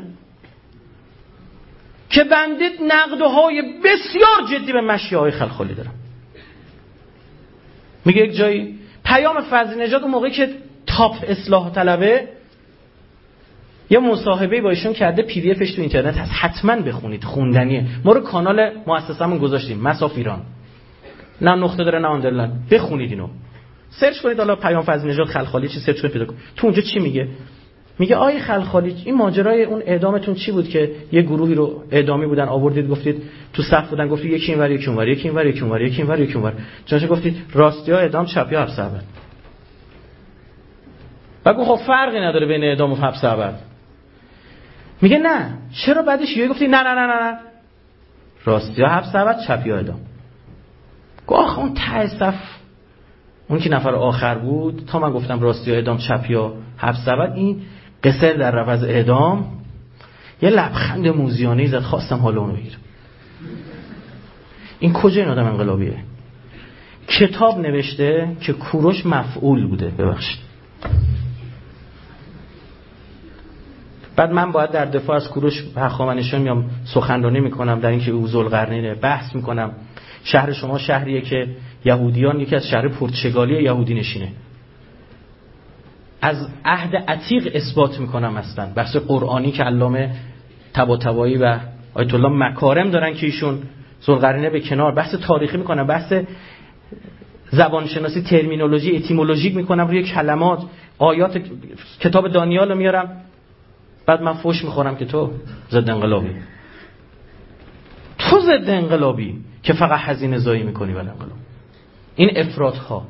که بنده نقدهای بسیار جدی به مشیه‌های خلخالی دارم. میگه یک جایی پیام فضل نژاد اون موقعی که تاپ اصلاح طلبه یه مصاحبه با ایشون کرده، پی دی افش تو اینترنت هست، حتما بخونید، خوندنیه. ما رو کانال مؤسسمون گذاشتیم، مساف ایران، نه نقطه داره نه آندرلاین، بخونید اینو، سرچ کنید حالا پیام فضل نژاد خلخالی چی، سرچ کنید پیدا کنید. تو اونجا چی میگه؟ میگه آی خلخالی، این ماجرای اون اعدامتون چی بود که یه گروهی رو اعدامی بودن آوردید گفتید تو صف بودن، گفتید یکی اینور یکی اونور، یکی اینور یکی اونور، یکی اینور یکی اونور، چونش گفتید راستیا اعدام، چپیا حبس ابد. بگو خب فرقی نداره بین اعدام و حبس ابد. میگه نه، چرا بعدش یه گفتی نه نه نه نه راستیا حبس ابد، چپیا اعدام. آخه اون ته صف اون که نفر آخر بود، تا من گفتم راستیا اعدام چپیا حبس ابد، این قصر در رفع از اعدام یه لبخند موزیانه‌ای زد، خواستم حالا اونو بگیرم. این کجا این آدم انقلابیه؟ کتاب نوشته که کوروش مفعول بوده، ببخشید. بعد من باید در دفاع از کوروش هخامنشیان میام سخنرانی میکنم در اینکه او ذوالقرنینه، بحث میکنم. شهر شما شهریه که یهودیان یکی از شهر پرتغالی یهودی نشینه. از عهد عتیق اثبات میکنم اصلا. بحث قرآنی که علامه طباطبایی و آیت الله مکارم دارن که ایشون ذوالقرنینه به کنار، بحث تاریخی میکنم، بحث زبانشناسی ترمینولوژی اتیمولوژیک میکنم روی کلمات، آیات کتاب دانیال رو میارم. بعد من فوش میخورم که تو ضد انقلابی، تو ضد انقلابی که فقط هزینه زایی میکنی برای انقلاب. این افراط‌ها.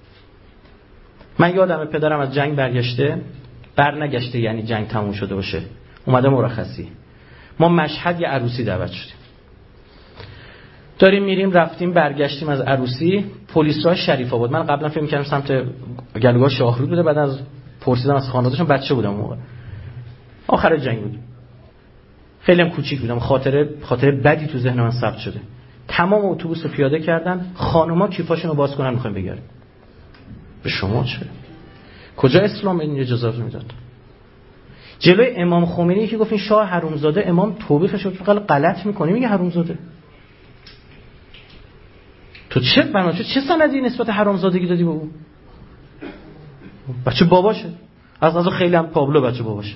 من یادمه پدرم از جنگ برنگشته یعنی جنگ تموم شده باشه، اومده مرخصی. ما مشهد یه عروسی دعوت شدیم، داریم میریم، رفتیم برگشتیم از عروسی، پلیس‌ها شریف آباد. من قبلا فکر می‌کردم سمت گلوگاه شاهرود بوده، بعد از پرسیدم از خانواده‌شون، بچه بودم اون موقع، آخر جنگ بود، خیلی هم کوچیک بودم، خاطر بدی تو ذهن من ثبت شده. تمام اتوبوس رو پیاده کردن، خانوما کیفاشون رو باز کنن می‌خوایم بگردیم. به شما چه؟ کجا اسلام این اجازه رو میداد؟ جلوی امام خمینی که گفت این شاه حرومزاده، امام توبیخش کرد، غلط میکنی میگه حرومزاده. تو چه سندی نسبت حرامزادگی دادی به اون؟ بچه باباشه. از غذا خیلی هم پابلو بچه باباشه.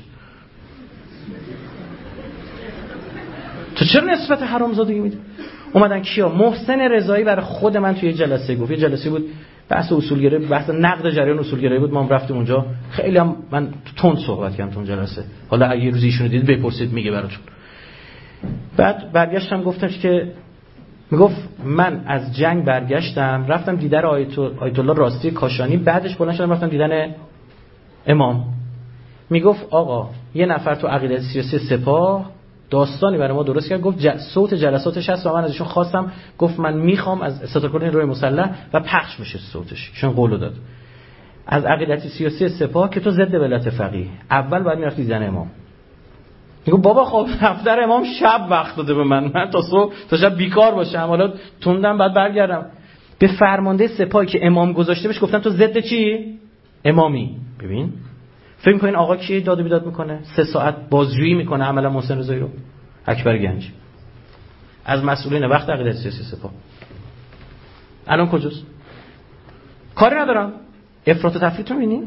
تو چرا نسبت حرامزادگی میدی؟ اومدن کیا؟ محسن رضایی برای خود من توی جلسه گفت، یه جلسه بود بحث اصولگرایی، بحث نقد جریان اصولگرایی بود، ما هم رفتیم اونجا، خیلی هم من تند صحبت کردم تو اون جلسه، حالا اگه یه روزی ایشونو دید بپرسید میگه براتون. بعد برگشتم گفتمش که میگفت من از جنگ برگشتم رفتم دیدن آیت الله راستی کاشانی، بعدش بلند شدم رفتم دیدن امام. میگفت آقا یه نفر تو عقیده سیاسی سپاه داستانی برای ما درست کرد، گفت صوت جلساتش هست و من ازشون خواستم، گفت من میخوام از استاتوکار نیروی مسلح و پخش میشه صوتش، ایشون قولو داد از عقیدتی سیاسی سپاه که تو ضد ولایت فقیه اول باید میرفتی دیدن امام. میگه بابا خب دفتر امام شب وقت داده به من تا صبح تا شب بیکار باشم، حالا توندم بعد برگردم. به فرمانده سپاهی که امام گذاشته بهش گفتم تو ضد چی؟ امامی. ببین فکر می‌کنین آقا کی داد و بیداد میکنه؟ 3 ساعت بازجویی میکنه عملا محسن رضایی رو. اکبر گنج از مسئولین وقت عقیده سیاسی سپاه الان کجاست؟ کاری ندارم. افراط و تفریط رو می‌بینی؟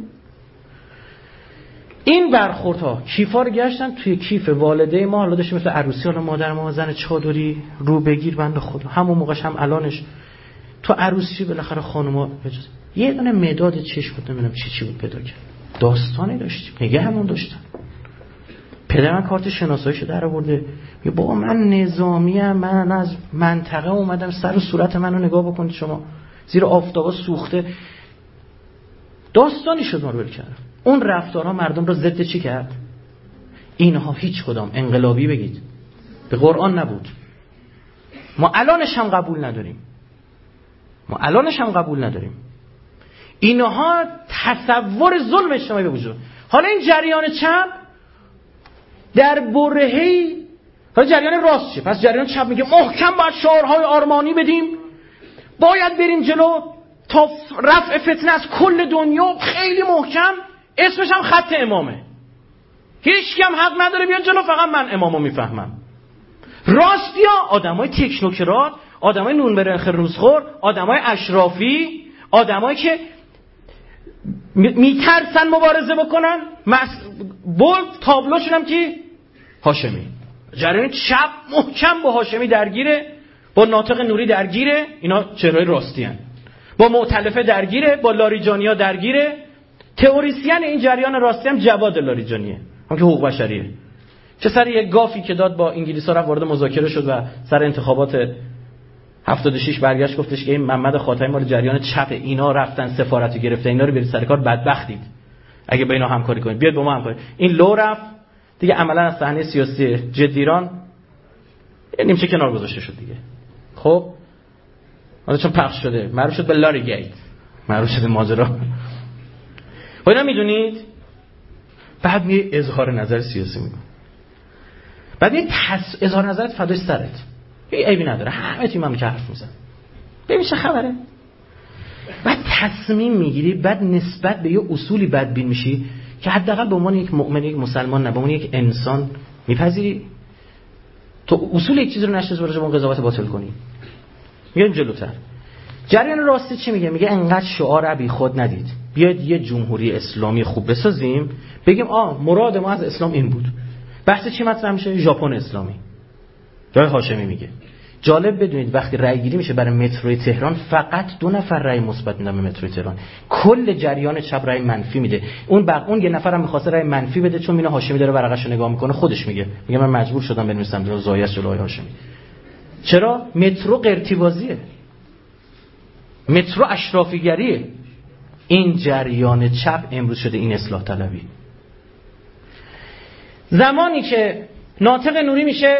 این برخوردها کیفا رو گشتن توی کیف والده ما، حالا داشتیم مثل عروسی، حالا مادر ما زن چادری رو بگیر بنده خدا، همون موقعش هم الانش تو عروسی بالاخره خانوما یه دونه مداد چشم بود، نمیدونم چی بود پیدا کرد، داستانی داشتیم نگه همون داشتن. پدرم کارت شناساییشو در آورده، میگه بابا من نظامیم، من از منطقه اومدم، سر و صورت منو نگاه بکنید شما، زیر آفتابا سوخته. داستانی شد ما رو ول کرد. اون رفتارها مردم رو ضد چی کرد؟ اینها هیچ کدام انقلابی بگید به قرآن نبود. ما الانش هم قبول نداریم. اینها تصور ظلم اجتماعی به وجود. حالا این جریان چپ در برهه‌ای، حالا جریان راست چه؟ پس جریان چپ میگه محکم باید شعارهای آرمانی بدیم، باید بریم جلو تا رفع فتنه از کل دنیا، خیلی محکم، اسمش هم خط امامه، هیچ کم حق نداره بیاد جلو، فقط من امامو میفهمم. راستیا آدمای تکنوکرات، آدمای نون برنخ روزخور، آدمای اشرافی، آدمایی که میترسن مبارزه بکنن، بولد تابلوشون هم که هاشمی. جریان چپ محکم با هاشمی درگیره، با ناطق نوری درگیره، اینا چهرهای راستی هن. با مؤتلفه درگیره، با لاریجانیا درگیره. تئوریسین این جریان راستی هم جواد لاریجانیه، هم که حقوق بشریه، که سر یک گافی که داد با انگلیس‌ها رفت وارد مذاکره شد و سر انتخابات 76 برگشت گفتش که این محمد خاتمی مال جریان چپ، اینا رفتن سفارت گرفته، اینا رو برید سر کار، بدبختید اگه با اینا همکاری کنید، بیاد با ما همکاری. این لو رفت دیگه، عملا از صحنه سیاسی جدی ایران نیمچه کنار گذاشته شد دیگه. خب حالا چون پخش شده معروف شد به لاری گیت، معروف شده ماجرا. اینا میدونید بعد می اظهار نظر سیاسی میکنه، بعد می اظهار نظرت فدای سرت، هیچ عیبی نداره، همه تیم هم که حرف میزن، ببین چه خبره. بعد تصمیم میگیری، بعد نسبت به یه اصولی بدبین میشی که حداقل به عنوان یک مؤمن، یک مسلمان، نه به عنوان یک انسان میپذیری. تو اصول یک چیز رو نشناسی برای اون قضاوت باطل کنی. میگم جلوتر جریان راستی چی میگه؟ میگه انقدر شعار بی خود ندید، بیاید یه جمهوری اسلامی خوب بسازیم، بگیم مراد ما از اسلام این بود. بحث چی مطرح میشه؟ ژاپن اسلامی. جای هاشمی میگه. جالب بدونید وقتی رأی گیری میشه برای متروی تهران، فقط 2 نفر رأی مثبت میدن به متروی تهران، کل جریان چپ رأی منفی میده. اون یه نفرم می‌خواسته رأی منفی بده، چون میونه هاشمی داره ورقه‌شو نگاه میکنه، خودش میگه من مجبور شدم بنویسم جلو زایش جلوی هاشمی. چرا؟ مترو قرتیبازیه، مترو اشرافیگریه. این جریان چپ امروز شده این اصلاح طلبی. زمانی که ناطق نوری میشه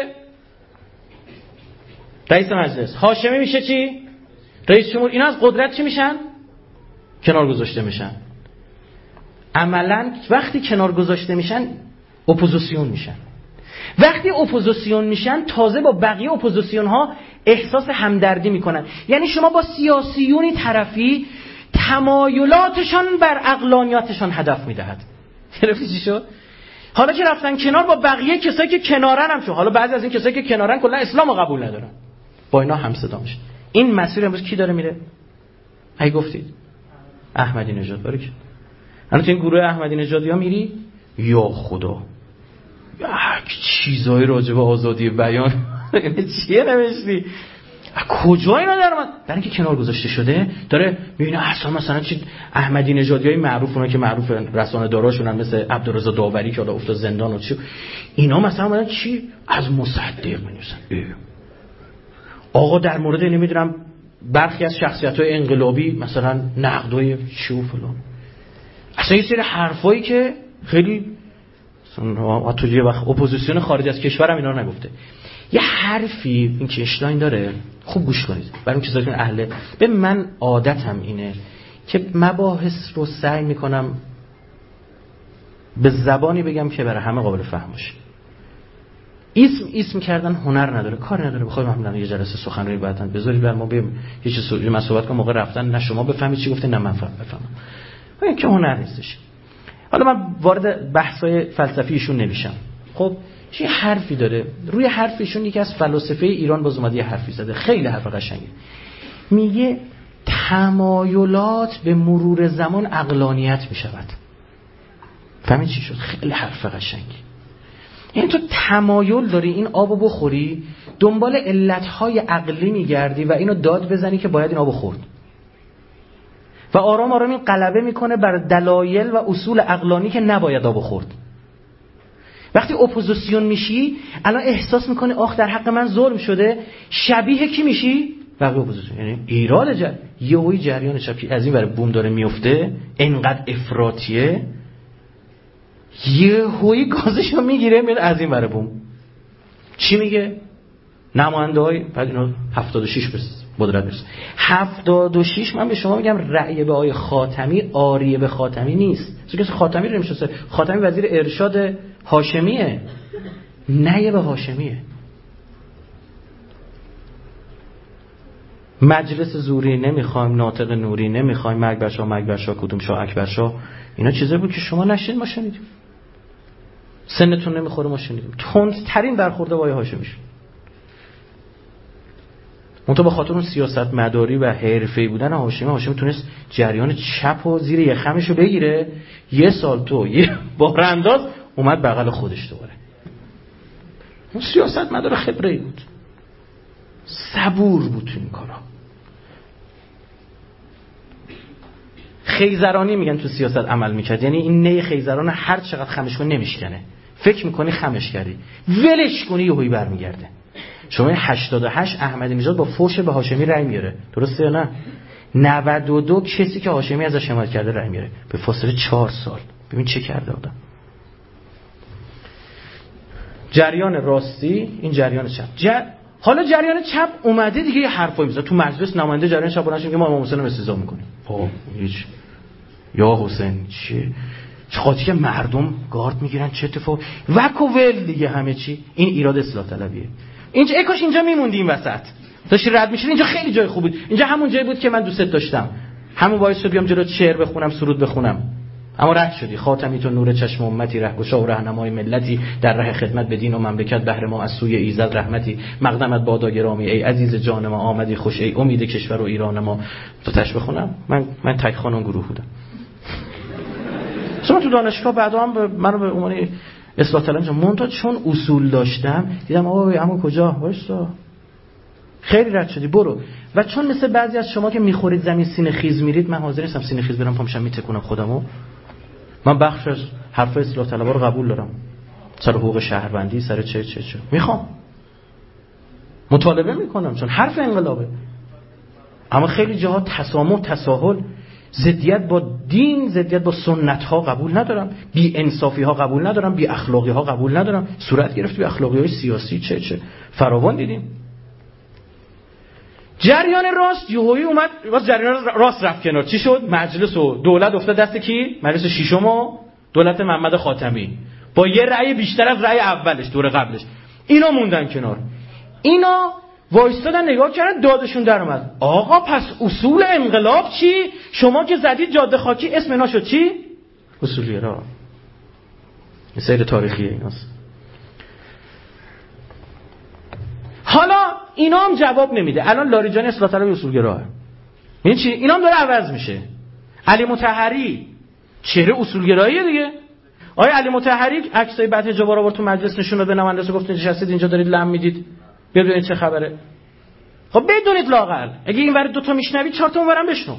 رئیس مجلس، هاشمی میشه چی؟ رئیس جمهور، اینا از قدرت چی میشن؟ کنار گذاشته میشن. عملاً وقتی کنار گذاشته میشن اپوزیسیون میشن. وقتی اپوزیسیون میشن تازه با بقیه اپوزیسیون ها احساس همدردی میکنن. یعنی شما با سیاسیونی طرفی تمایلاتشان بر عقلانیاتشان هدف میدهد. گرفتی چی شد؟ حالا که رفتن کنار با بقیه کسایی که کنارن هم شد، حالا بعضی از این کسایی که کنارن کلا اسلامو قبول ندارن، با اینا همصدا میشه. این مسیر امروز کی داره میره؟ ای گفتید احمدی نژاد داره که الان تو این گروه احمدی نژادیا میری، یا خدا یک چیزایی راجع به آزادی بیان چیه نوشتی؟ کجا اینا در من؟ در اینکه کنار گذاشته شده داره میبینه اصلا مثلا چی احمدی نژادیای معروف، اونا که معروف رسانه داراشون هم مثل عبدالرضا داوری که حالا افتاد زندان و چی، اینا مثلا میگن چی از مصدق می‌نویسن. آقا در مورد نمیدونم برخی از شخصیت‌های انقلابی مثلا نقدای چی و فلان، اصلا یه سری حرفایی که خیلی تو یه وقت اپوزیسیون خارج از کشورم اینا رو نگفته. یه حرفی این که اشلاین داره، خوب گوش کنید برای اون کسایی که اهله. به من عادتم اینه که مباحث رو سعی میکنم به زبانی بگم که برای همه قابل فهم باشه. اسم کردن هنر نداره، کار نداره. بخوایم همون یه جلسه سخنرانی بعداً بذارید بر ما بیم یه چیزی من صحبت کنم، موقع رفتن نه شما بفهمید چی گفته نه من بفهمم. این که هنر نیستش. حالا من وارد بحث‌های فلسفی ایشون نمیشم. خب چه حرفی داره؟ روی حرف ایشون یکی از فلاسفه ایران باز اومد یه حرفی زده، خیلی حرف قشنگه. میگه تمایلات به مرور زمان عقلانیت میشود. فهمید چی شد؟ خیلی حرف قشنگی. یعنی تو تمایل داری این آبو بخوری، دنبال علتهای عقلی میگردی و اینو داد بزنی که باید این آبو خورد. و آرام آرام این غلبه میکنه بر دلایل و اصول عقلانی که نباید آبو خورد. وقتی اپوزیسیون میشی الان احساس میکنی آخ در حق من ظلم شده، شبیه کی میشی؟ بقیه اپوزیسیون. یعنی ایراد یهویی جریان چپی از این ور بوم داره میفته، اینقدر افراطیه، یهویی گازشو میگیره میاد از این ور بوم. چی میگه؟ نماینده‌های بعد اینا 76 قدرت برسه. 76 من به شما میگم رأی به آقای خاتمی آریه به خاتمی نیست. چون کسی خاتمی رو نمیشناسه. خاتمی وزیر ارشاد هاشمیه، نه به هاشمیه. مجلس زوری نمیخوایم، ناطق نوری نمیخوایم، مرگ کدوم شاه اکبرشاه، اینا چیزایی بود که شما نشید ما شنیدیم. سنتون نمیخوره ما شنیدیم. تندترین برخورده با آقای هاشمی شد. منتها به خاطر اون سیاست مداری و حرفه‌ای بودن هاشمی تونست جریان چپ و زیر یخمشو بگیره. یه سال تو یه بارانداز اومد بغل خودش دوباره. اون سیاست مدار خبره‌ای بود، صبور بود تو این کارا. خیزرانی میگن تو سیاست عمل میکرد، یعنی این نی خیزران هر چقدر خمش کنی نمیشکنه. فکر میکنی خمش کردی، ولش کنی یهویی برمیگرده. شما 88 احمدی نژاد با فوش به هاشمی رأی میاره، درسته یا نه؟ 92 کسی که هاشمی ازش حمایت کرده رأی میاره، به فاصله 4 سال. ببین چه کرده آدم. جریان راستی، این جریان چپ. حالا جریان چپ اومده دیگه یه حرفایی میزنه تو مجلس. نماینده جریان چپ بلند شد که ما امام حسین رو استضاء میکنیم. هیچ یا حسین چی؟ چه خاطی که مردم گارد میگیرن، چه اتفاق وکوول دیگه همه چی. این ایراد اصلاح طلبیه. اینجا کاش اینجا میموندیم وسط، داشتی رد میشید. اینجا خیلی جای خوب بود، اینجا همون جایی بود که من دوست داشتم، همون باعث شد بیام جلو شعر بخونم، سرود بخونم. اما رد شدی. خاتمی تو نور چشم امتی، رهگشا و رهنمای ملتی، در راه خدمت به دین و مملکت، بهر ما از سوی ایزد رحمتی، مقدمت بادا گرامی، ای عزیز جان ما آمدی خوش، ای امید کشور و ایران ما. تو تش بخونم. من تک خانم گروه بودم. شما تو دانشگاه بعدا هم منو به عنوان اصلاح طلب منتها چون اصول داشتم دیدم اما کجا وایسا، خیلی رد شدی برو. و چون مثل بعضی از شما که میخورید زمین سینه خیز میرید، من حاضر نیستم سینه خیز برم پامشم میتکونم خودمو. من بخش از حرف اصلاح طلبا رو قبول دارم، سر حقوق شهروندی، سر چه میخوام مطالبه میکنم چون حرف انقلابه. اما خیلی جاها تسامح، تساهل، ضدیت با دین، ضدیت با سنت ها قبول ندارم، بی انصافی ها قبول ندارم، بی اخلاقی ها قبول ندارم. صورت گرفت بی اخلاقی های سیاسی چه فراوان دیدیم. جریان راست یهویی اومد، واسه جریان راست رفت کنار. چی شد؟ مجلس و دولت افتاد دست کی؟ مجلس ششم و دولت محمد خاتمی با یه رأی بیشتر از رأی اولش دور قبلش. اینا موندن کنار. اینا وایستادن نگاه کردن، دادشون در اومد. آقا پس اصول انقلاب چی؟ شما که زدید جاده خاکی، اسم اینا شد چی؟ اصولیرا. سیر تاریخی ایناست. حالا اینا هم جواب نمیده. الان لاریجانی اصلاح طلب اصولگراه. این چی؟ اینا هم داره عوض میشه. علی مطهری چهره اصولگراییه دیگه. آقای علی مطهری عکسای بعد حجاب رو آورد تو مجلس نشون داد، به نمایندگان گفت نشستید اینجا دارید لم میدید. ببینید چه خبره. خب بدونید لااقل اگه این ور دو تا میشنوید چهار تا اونورم بشنو.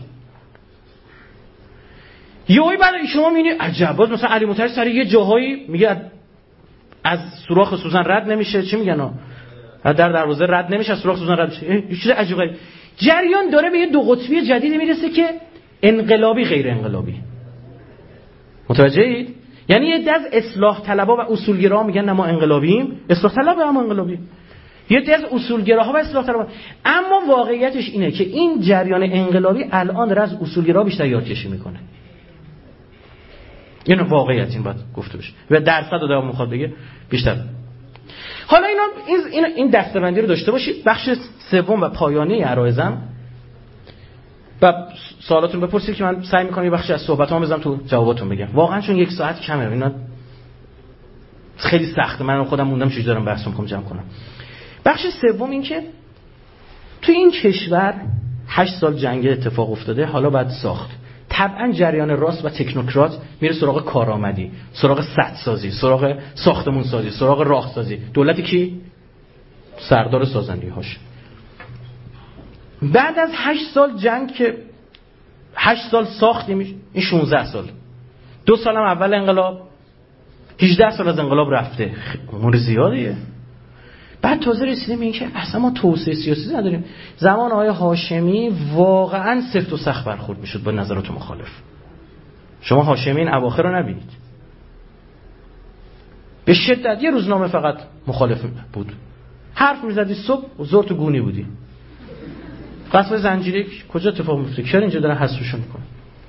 یهو بعد شما میبینید عجب، باز مثلا علی مطهری سر یه جاهایی میگه از سوراخ سوزن رد نمیشه، چی میگن در دروازه رد نمیشه، از سوراخ سوزن رد میشه. یه چیز عجیبه. جریان داره به یه دو قطبی جدیدی میرسه که انقلابی غیر انقلابی. متوجهید؟ یعنی یه دز اصلاح طلبها و اصولگراها میگن نه ما انقلابیم، اصلاح طلب هم انقلابی. یه دز اصولگراها و اصلاح طلبها. اما واقعیتش اینه که این جریان انقلابی الان داره از اصولگراها بیشتر یادکشی میکنه. این واقعیت این باید گفته بشه. و درصد رو دارم میخواد بگه بیشتر. حالا این دسته‌بندی رو داشته باشید. بخش سوم و پایانی عرایزم و سوالاتون بپرسید که من سعی می‌کنم یه بخشی از صحبتام بزنم تو جواباتون بگم. واقعا چون یک ساعت کمه اینا خیلی سخته. من خودم موندم چجوری دارم بحث می‌کنم جمع کنم. بخش سوم این که تو این کشور 8 سال جنگ اتفاق افتاده، حالا بعد ساخت. طبعا جریان راست و تکنوکرات میره سراغ کارآمدی، سراغ سدسازی، سراغ ساختمون سازی، سراغ راه سازی. دولت کی؟ سردار سازنده‌هاش. بعد از 8 سال جنگ که 8 سال ساختیم، این 16 سال. 2 سال هم اول انقلاب، 18 سال از انقلاب رفته. عمر زیادیه. بعد تازه رسیدیم این که اصلا ما توسعه سیاسی نداریم. زمان آقای هاشمی واقعا سفت و سخت برخورد میشد با نظرات مخالف. شما هاشمی این اواخر رو نبینید. به شدت یه روزنامه فقط مخالف بود. حرف میزدی صبح و ظهر تو گونی بودی. قصب زنجیری کجا اتفاق میفته؟ چرا اینجا داره حذفشون میکنه؟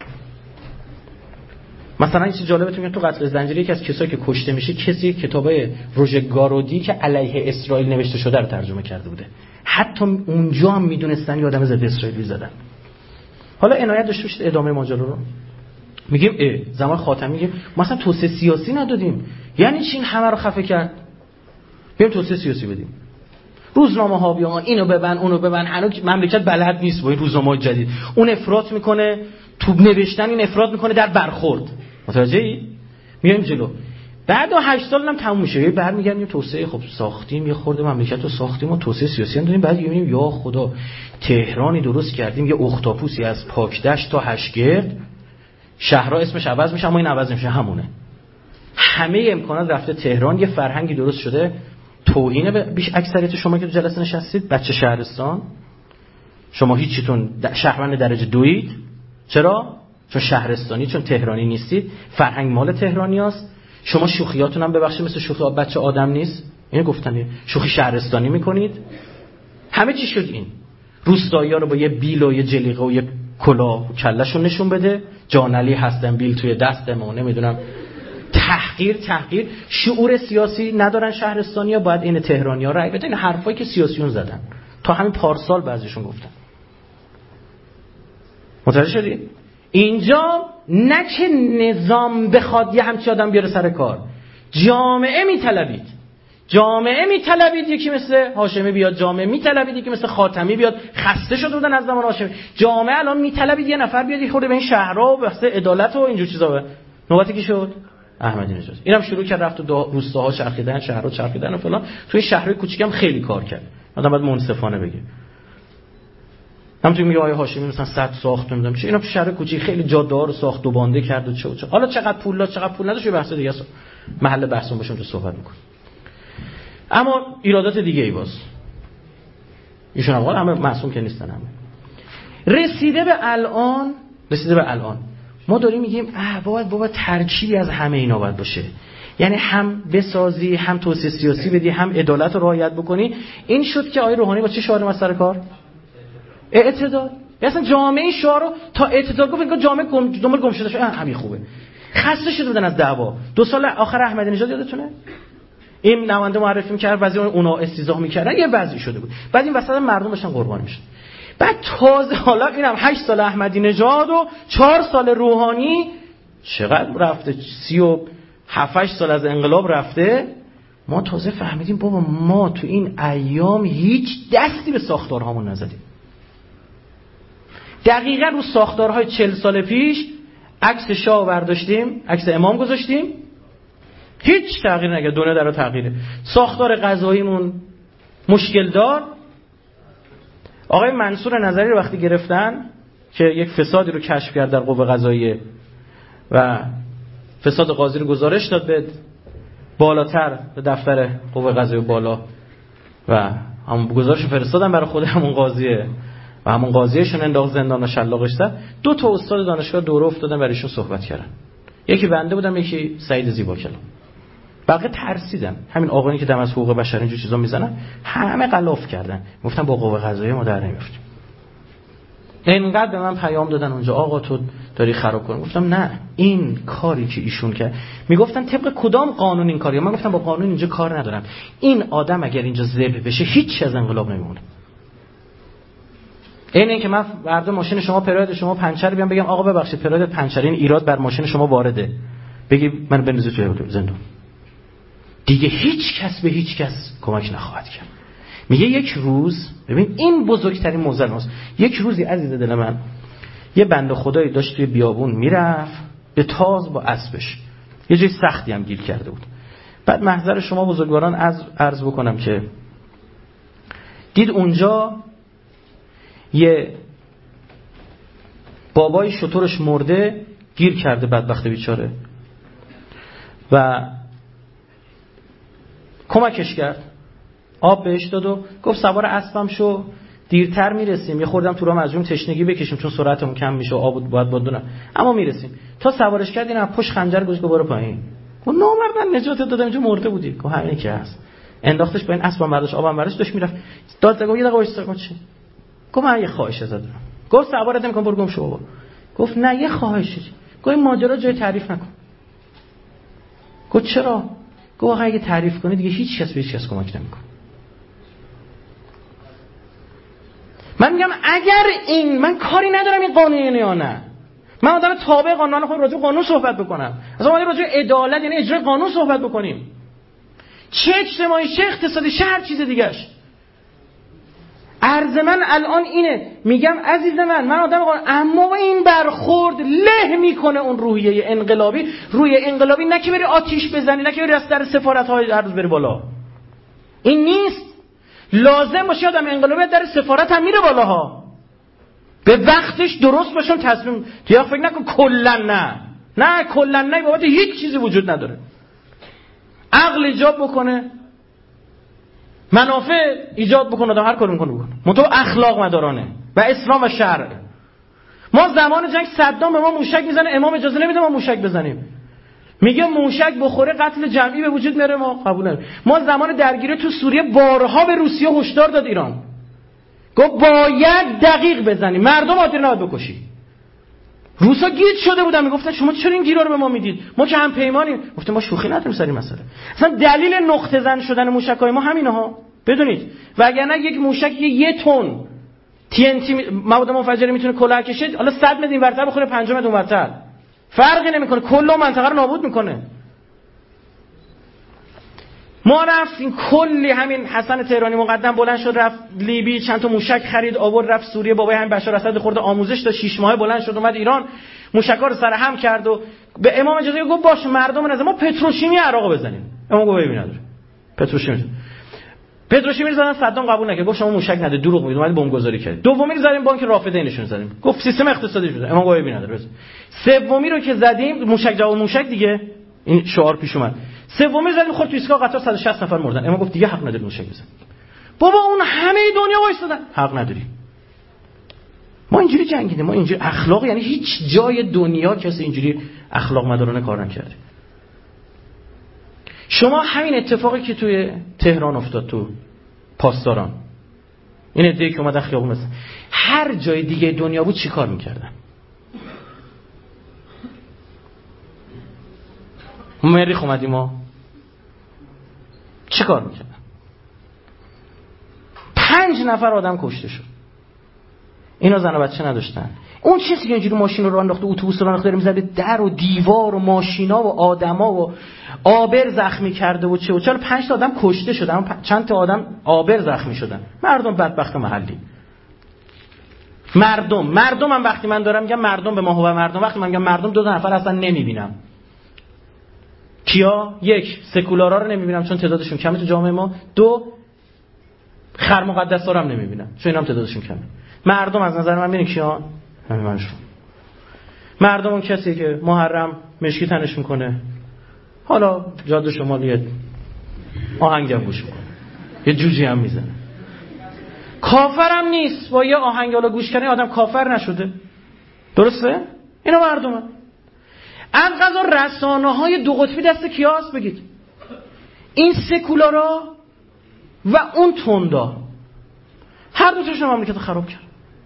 مثلا این چیز جالبه میگم تو قتل زنجیری یکی از کسایی که کشته میشه کسی کتابای روژه گارودی که علیه اسرائیل نوشته شده رو ترجمه کرده بوده. حتی اونجا هم میدونستن یه آدم ضد اسرائیلی زدن. حالا عنایت داشته باشید ادامه ماجرا رو. میگیم زمان خاتمی میگیم ما اصلا توسعه سیاسی ندادیم. یعنی چی این همه رو خفه کرد؟ بریم توسعه سیاسی بدیم. روزنامه‌ها بیان اینو ببن اونو ببن، هنوز مملکت بلد نیست با این روزنامه‌های جدید. اون افراط میکنه تو نوشتن، این افراط میکنه در برخورد. متوجهی؟ میایم جلو. بعد 8 سال هم تموم میشه. یه برمیگردیم توسعه خب ساختیم، یه خورده مملکت رو ساختیم و توسعه سیاسی هم دادیم. بعد میبینیم یا خدا تهرانی درست کردیم، یه اختاپوسی از پاکدشت تا هشگرد. شهرها اسمش عوض میشه اما این عوض نمیشه، همونه. همه امکانات رفته تهران، یه فرهنگی درست شده. توهین به بیش اکثریت شما که تو جلسه نشستید بچه شهرستان، شما هیچیتون شهروند درجه 2اید. چرا؟ چون شهرستانی، چون تهرانی نیستید. فرهنگ مال تهرانیاست. شما شوخیاتون هم ببخشید مثل شوخی بچه آدم نیست. اینو گفتن شوخی شهرستانی میکنید. همه چی شد این. روستایی‌ها رو با یه بیل و یه جلیقه و یه کلاه و کلهشون نشون بده. جانعلی هستن بیل توی دستمون، نمیدونم. تحقیر شعور سیاسی ندارن شهرستانی‌ها، باید این تهرانی‌ها رأی بدن. این حرفایی که سیاسیون زدن تا همین پارسال بعضیشون گفتن. متوجه شدی؟ اینجا نه که نظام بخواد یه همچین آدم بیاره سر کار، جامعه میطلبید یکی مثل هاشمی بیاد، جامعه میطلبید یکی مثل خاتمی بیاد. خسته شده بودن از زمان هاشمی. جامعه الان میطلبید یه نفر بیاد یه خورده به این شهرها و بحث عدالت و اینجور چیزا. نوبتی کی شد؟ احمدی نژاد. اینم شروع کرد رفت تو روستاها چرخیدن، شهرها چرخیدن و فلان. توی شهرهای کوچیکم خیلی کار کرد. آدم باید منصفانه بگه. همونطور میگه آقای هاشمی مثلا 100 ساخت نمیدونم چی، اینا تو شهر کوچیک خیلی جاده‌ها رو ساخت و بانده کرد و چه. حالا چقدر پول نداشت یه بحث دیگه است. محل بحثمون باشیم تو صحبت می‌کنیم. اما ایرادات دیگه ای باز. ایشون هم همه معصوم که نیستن. همه رسیده به الان ما داریم میگیم بابا ترکیبی از همه اینا باید باشه. یعنی هم بسازی، هم توسعه سیاسی بدی، هم عدالت رو رعایت بکنی. این شد که آقای روحانی با چه شعاری اومد سر کار؟ اعتدال. اصلا جامعه شعار رو تا اعتدال گفت، انگار جامعه دنبال گم شده شد. همین خوبه. خسته شده بودن از دعوا. 2 سال آخر احمدی نژاد یادتونه؟ این نماینده معرفی می‌کرد، بعضی اونا استیضاح می‌کردن، یه وضعی شده بود. بعد این وسط مردم داشتن قربانی میشدن. بعد تازه حالا اینم 8 سال احمدی نژاد و 4 سال روحانی چقدر رفته؟ 7-8 سال از انقلاب رفته، ما تازه فهمیدیم بابا ما تو این ایام هیچ دستی به ساختارهامون نزدیم. دقیقاً رو ساختارهای 40 سال پیش عکس شاه برداشتیم، عکس امام گذاشتیم، هیچ تغییر نکرد. دنیا در تغییره. ساختار غذاییمون مشکل دار. آقای منصور نظری رو وقتی گرفتن که یک فسادی رو کشف کرد در قوه قضاییه و فساد قاضی رو گزارش داد به بالاتر، به دفتر قوه قضاییه بالا و همون گزارش فرستادن برای خود همون قاضیه و همون قاضیشون انداخت زندان و شلاقش زد. 2 تا استاد دانشگاه دوره افتادن برای ایشون صحبت کردن. یکی بنده بودم، یکی سعید زیباکلام. بقیه ترسیدن. همین آقایی که دم از حقوق بشر اینجور چیزا میزنن همه غلاف کردن، گفتن با قوه قضاییه ما در نمیافتیم. اینقدر به من پیام دادن اونجا آقا تو داری خراب کنی. گفتم نه، این کاری که ایشون کرد، میگفتن طبق کدام قانون این کاریه. من گفتم با قانون اینجا کار ندارم. این آدم اگر اینجا ذبح بشه هیچ از انقلاب نمیمونه. اینه که من فردا ماشین شما پراید شما پنچر بیام بگم آقا ببخشید پراید پنچر، این ایراد بر ماشین شما وارده، بگی من بنویسید توی زندان، دیگه هیچ کس به هیچ کس کمک نخواهد کرد. میگه یک روز، ببین این بزرگترین موزل است، یک روزی عزیز دل من یه بنده خدایی داشت توی بیابون میرفت به تاز با اسبش، یه جای سختی هم گیر کرده بود. بعد محضر شما بزرگواران عرض بکنم که دید اونجا یه بابای شترش مرده گیر کرده، بدبخت بیچاره، و کمکش کرد، آب بهش داد و گفت سوار اسبم شو، دیرتر میرسیم، یه خوردم تو راه مجبوریم تشنگی بکشیم چون سرعتمون کم میشه و آب باید بدونم، اما میرسیم. تا سوارش کرد اینا پشت خنجر گوش برو پایین. گفت نامرد من نجات دادم، اینجا مرده بودی. گفت همین که هست. انداختش با این اسبم برداشت، آبم برداشت، داشت میرفت. داد زد، گفت یه دقیقه وایسا. چی؟ گفت من یه خواهش ازت دارم. گفت سوارت نمیکنم، برو گم شو بابا. گفت نه یه خواهشه. گفت این ماجرا جای تعریف نکن. گفت چرا؟ گفت اگه تعریف کنی دیگه هیچ کس به هیچ کس کمک نمیکنه. من میگم اگر این، من کاری ندارم این قانونی یا نه، من آدم تابع قانون، خودم راجع به قانون صحبت بکنم، اصلا ما راجع به عدالت یعنی اجرای قانون صحبت بکنیم، چه اجتماعی چه اقتصادی چه هر چیز دیگه‌اش. عرض من الان اینه، میگم عزیز من آدم قانون، اما این برخورد له میکنه اون روحیه انقلابی، روی انقلابی، نه که بری آتیش بزنی، نه که بری از در سفارت‌های هر روز بری بالا. این نیست. لازم باشه آدم انقلابی در سفارت هم میره بالاها، به وقتش درست باشون تصمیم. تو فکر نکن کلا نه کلا نه، بابت هیچ چیزی وجود نداره. عقل ایجاد بکنه، منافع ایجاد بکنه، آدم هر کاری میکنه بکنه، منتها اخلاق مدارانه و اسلام و شرع. ما زمان جنگ صدام به ما موشک میزنه، امام اجازه نمیده ما موشک بزنیم، میگه موشک بخوره قتل جمعی به وجود میاره، ما قبول نداریم. ما زمان درگیری تو سوریه بارها به روسیه هشدار داد ایران، گفت باید دقیق بزنی، مردم عادی نباید بکشی. روسا گیج شده بودن، میگفتن شما چرا این گیرا رو به ما میدید، ما که هم پیمانیم. گفتم ما شوخی نداریم سر این مسئله، اصلا دلیل نقطه زن شدن موشکای ما همینه ها، بدونید. وگرنه یک موشک یه تن TNT مواد منفجره میتونه کلاه کشید، حالا 100 متر اینورتر بخوره 5 متر اونورتر، فرقی نمیکنه، کل منطقه رو نابود میکنه. ما رفتیم کلی، همین حسن تهرانی مقدم بلند شد رفت لیبی، چند تا موشک خرید آورد رفت سوریه، بابای همین بشار اسد خورده آموزش تا 6 ماهه بلند شد اومد ایران، موشکا رو سر هم کرد و به امام اجازه گفت باشه مردم نظر ما پتروشیمی عراق بزنیم. امام گفت ببین نداره پتروشیمی زدن، صدام قبول نکرد، گفت شما موشک نده، دروغ میگید، اومد بمب گذاری کرد. دومی رو زدیم بانک رافدین نشون زدیم، گفت سیستم اقتصادی شده، امام گفت ببین نداره. سومی رو که زدیم موشک جواب موشک دیگه، این شعار پیش اومد. سومی زدیم خورد تو ایستگاه قطار 160 نفر مردن، امام گفت دیگه حق نداری موشک بزن. بابا اون همه دنیا وایسادن، حق نداری. ما اینجوری جنگیدیم، ما اینجوری اخلاق، یعنی هیچ جای دنیا کسی اینجوری اخلاق مدارانه کار نکرده. شما همین اتفاقی که توی تهران افتاد تو پاسداران، این عده‌ای که اومدن خیابون مثلا هر جای دیگه دنیا بود چیکار میکردن؟ مریخ اومدیم ما چیکار میکردن؟ 5 نفر آدم کشته شد. اینا زن و بچه نداشتن. اون چیزی که اینجوری ماشین رو راه انداخته، اتوبوس رو راه انداخته، می‌زد در و دیوار و ماشینا و آدما و آبر زخمی کرده و چه و چرا 5 تا آدم کشته شدن، چند تا آدم آبر زخمی شدن. مردم بدبخت محلی. مردم هم وقتی من دارم میگم مردم به ما هو مردم، وقتی من میگم مردم 2 نفر اصلا نمیبینم. کیا؟ 1 سکولارا رو نمیبینم چون تعدادشون کمه تو جامعه ما. 2 خر مقدسا رو هم نمیبینم چون اینا هم تعدادشون کمه. مردم از نظر من ببین کیان؟ همینشون. مردم اون کسی که محرم مشکی تنش میکنه، حالا جاده شمالی آهنگ هم گوش میکنه، یه جوجی هم میزنه، کافرم نیست، با یه آهنگ حالا گوش کنه آدم کافر نشده. درسته؟ اینا مردمه. از قضا رسانه‌های دو قطبی دست کیاست بگید؟ این سکولارا و اون تندا، هر دو تاشون مملکت خراب کرد.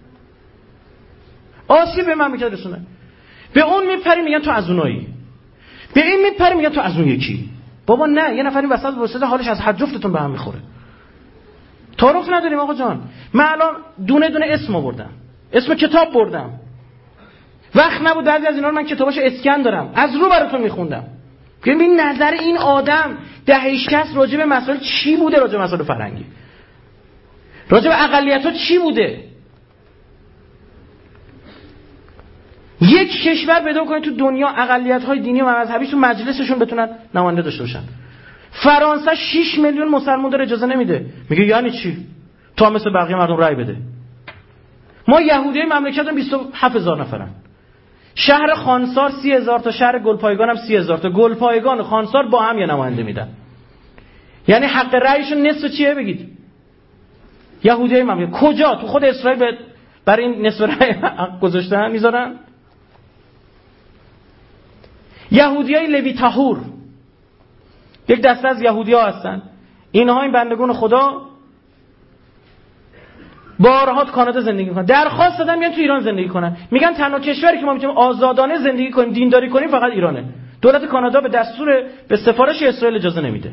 آسیب به مملکت رسونه. به اون میپری میگن تو از اونایی، به این میپری میگن تو از اون یکی. بابا نه، یه نفری وسط وسط حالش از هر جفتتون به هم میخوره. تعارف نداریم آقا جان. من الان دونه دونه اسم آوردم، اسم کتاب بردم، وقت نبود بعضی از اینا رو من کتاباشو اسکن دارم از رو براتون میخوندم. ببین نظر این آدم دهه 60 راجع به مسائل چی بوده، راجع به مسائل فرهنگی، راجع به اقلیت‌ها چی بوده. یک کشور پیدا کنید تو دنیا اقلیت‌های دینی و مذهبی تو مجلسشون بتونن نماینده داشته باشن. فرانسه 6 میلیون مسلمان داره، اجازه نمیده. میگه یعنی چی؟ تا مثل بقیه مردم رأی بده. ما یهودی مملکتمون 27000 نفرن. شهر خانسار 30000 تا، شهر گلپایگان هم 30000 تا. گلپایگان و خانسار با هم یه نماینده میدن. یعنی حق رأیشون نصف چیه بگید؟ یهودی مملکت. کجا؟ تو خود اسرائیل برای این نصف رأی گذاشتن میذارن؟ یهودیای لوی طاهور یک دسته از یهودی‌ها هستن. اینها این بندگان خدا بارها تو کانادا زندگی میکنن. درخواست دادن میگن تو ایران زندگی کنن. میگن تنها کشوری که ما میتونیم آزادانه زندگی کنیم، دینداری کنیم فقط ایرانه. دولت کانادا به سفارش اسرائیل اجازه نمیده.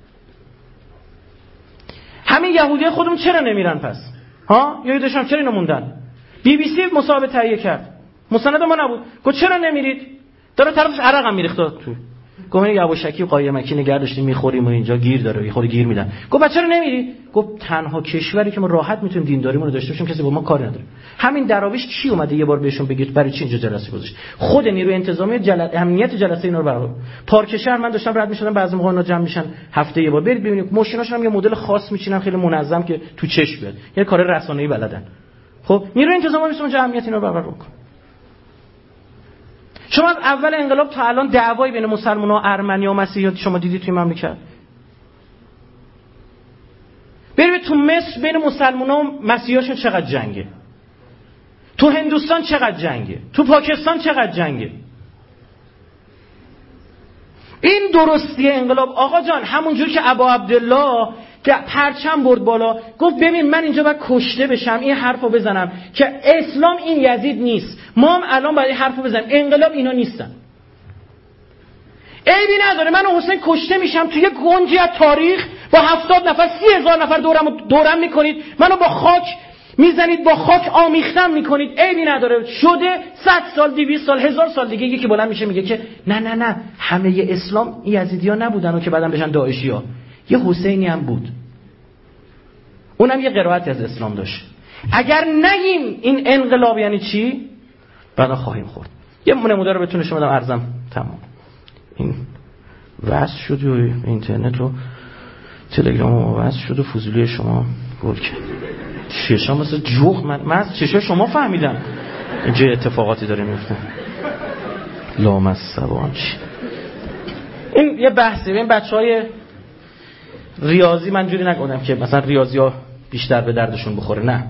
همین یهودیای خودمون چرا نمیرن پس؟ یا یادشون چرا اینو موندن؟ BBC مصاحبه تهیه کرد. مستند ما نبود. گفت چرا نمیرید؟ داره طرفش عرق هم میریخت تو. گفت یه ابوشکی و قایمکی نگه داشتیم میخوریم و اینجا گیر داره، خود گیر میدن. گفت چرا نمیری؟ گفت تنها کشوری که ما راحت میتونیم دینداریمون رو داشته باشیم کسی با ما کاری نداره. همین دراویش کی اومده یه بار بهشون بگید برای چی اینجا جلسه گذاشت؟ خود نیروی انتظامی امنیت جلسه اینا رو برای پارک شهر من داشتم رد میشدم، بعضی موقع اینا جمع میشن هفته یه بار برید ببینید ماشیناشون هم یه مدل خاص میچینن خیلی منظم که تو چشم بیاد. یه کار رسانه‌ای بلدن. خب نیروی انتظامی میشه اونجا امنیت اینا رو برقرار کنه. شما از اول انقلاب تا الان دعوایی بین مسلمان‌ها و ارمنی و مسیحیان شما دیدید توی مملکت؟ برید تو مصر بین مسلمان‌ها و مسیحیاشون چقدر جنگه؟ تو هندوستان چقدر جنگه؟ تو پاکستان چقدر جنگه؟ این درستی انقلاب آقا جان. همونجور که ابا عبدالله که پرچم برد بالا گفت ببین من اینجا باید کشته بشم این حرفو بزنم که اسلام این یزید نیست، ما هم الان باید این حرفو بزنیم، انقلاب اینا نیستن. عیبی نداره من و حسین کشته میشم توی گنجی از تاریخ با 70 نفر 30000 نفر دورم میکنید، منو با خاک میزنید، با خاک آمیختم میکنید، عیبی نداره. شده 100 سال 200 سال 1000 سال دیگه یکی بلند میشه میگه که نه همه اسلام یزیدی‌ها نبودن و که بعدن بشن داعشی‌ها، یه حسینی هم بود، اونم یه قرائتی از اسلام داشت. اگر نگیم این انقلاب یعنی چی بعدا خواهیم خورد. یه نمونه رو بتونه شما بدم ارزم تمام. این وصل شد و اینترنت و تلگرام وصل شد و فضولی شما گل کرد. چشام مثل جوخ من از چشم شما فهمیدم اینجا اتفاقاتی داره میفته. لامصبان چی؟ این یه بحثه. این بچهای ریاضی من جوری نگفتم که مثلا ریاضی‌ها بیشتر به دردشون بخوره، نه.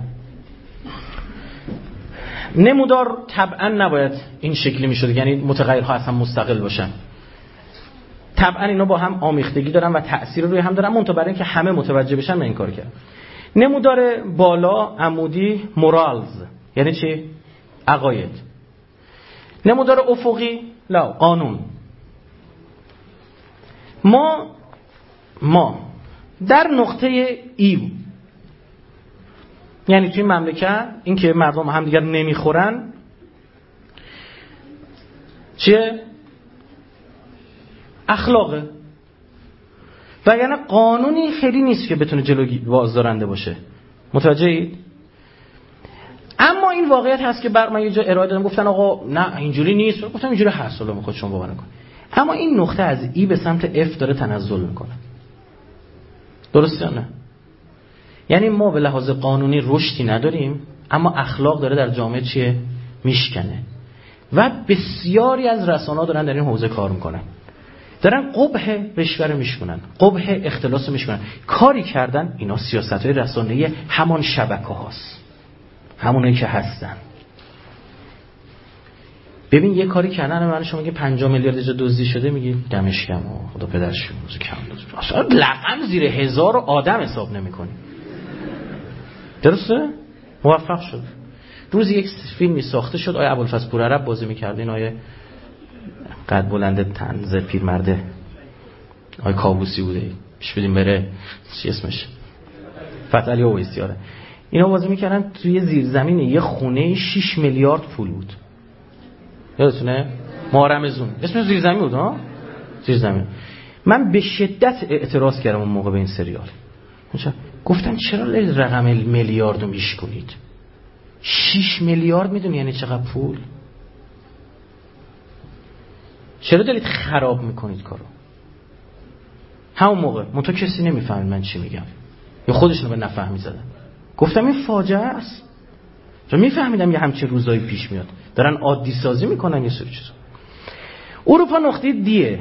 نمودار طبعا نباید این شکلی میشد، یعنی متغیرها اصلا مستقل باشن. طبعا اینا با هم آمیختگی دارن و تأثیر روی هم دارن، منتها برای اینکه همه متوجه بشن من این کار کردم. نمودار بالا عمودی مورالز یعنی چی؟ عقاید. نمودار افقی لا قانون. ما در نقطه ایو، یعنی توی مملکت این که مردم هم دیگر نمیخورن چیه؟ اخلاقه. وگرنه قانونی خیلی نیست که بتونه جلوی بازدارنده باشه. متوجهید؟ اما این واقعیت هست که من یه جا ارائه دادم گفتن آقا نه اینجوری نیست، گفتم اینجوری هست، حالا میخواد شما باور نکنید. اما این نقطه از ای به سمت F داره تنزل میکنه. درسته یا نه؟ یعنی ما به لحاظ قانونی رشدی نداریم، اما اخلاق داره در جامعه چیه؟ میشکنه. و بسیاری از رسانه‌ها دارن در این حوزه کار میکنن. دارن قبح رشوه رو میشکنن، قبح اختلاس رو میشکنن. کاری کردن اینا سیاست‌های رسانه‌ای همان شبکه‌هاست. همونایی که هستن. ببین یه کاری کردن، من شما میگه 50 میلیارد جا دزدی شده، میگی دمش گرم خدا پدرش روزو کم دزد. اصلا لقم زیر 1000 آدم حساب نمی‌کنی. درسته؟ موفق شد. روزی یک فیلمی ساخته شد، آیه ابوالفضل پورعرب بازی می‌کرد، این آیه قد بلند طنز پیرمرده، آیه کاووسی بوده، پیش بدیم بره چی اسمش؟ فتحعلی اویسیاره. اینا بازی می‌کردن توی زیرزمین یه خونه 6 میلیارد پول بود. یادتونه؟ مارمزون اسمش زیرزمین بود ها؟ زیرزمین. من به شدت اعتراض کردم اون موقع به این سریال. گفتن چرا رقم میلیاردو میشکنید؟ 6 میلیارد میدونی یعنی چقدر پول؟ چرا دارید خراب میکنید کارو؟ همون موقع منتها کسی نمیفهمید من چی میگم، یا خودشونو به نفهمی زدن. گفتم این فاجعه است. چون میفهمیدم یه همچین روزایی پیش میاد، دارن عادی سازی میکنن یه سری چیزا. اروپا نقطه دیه.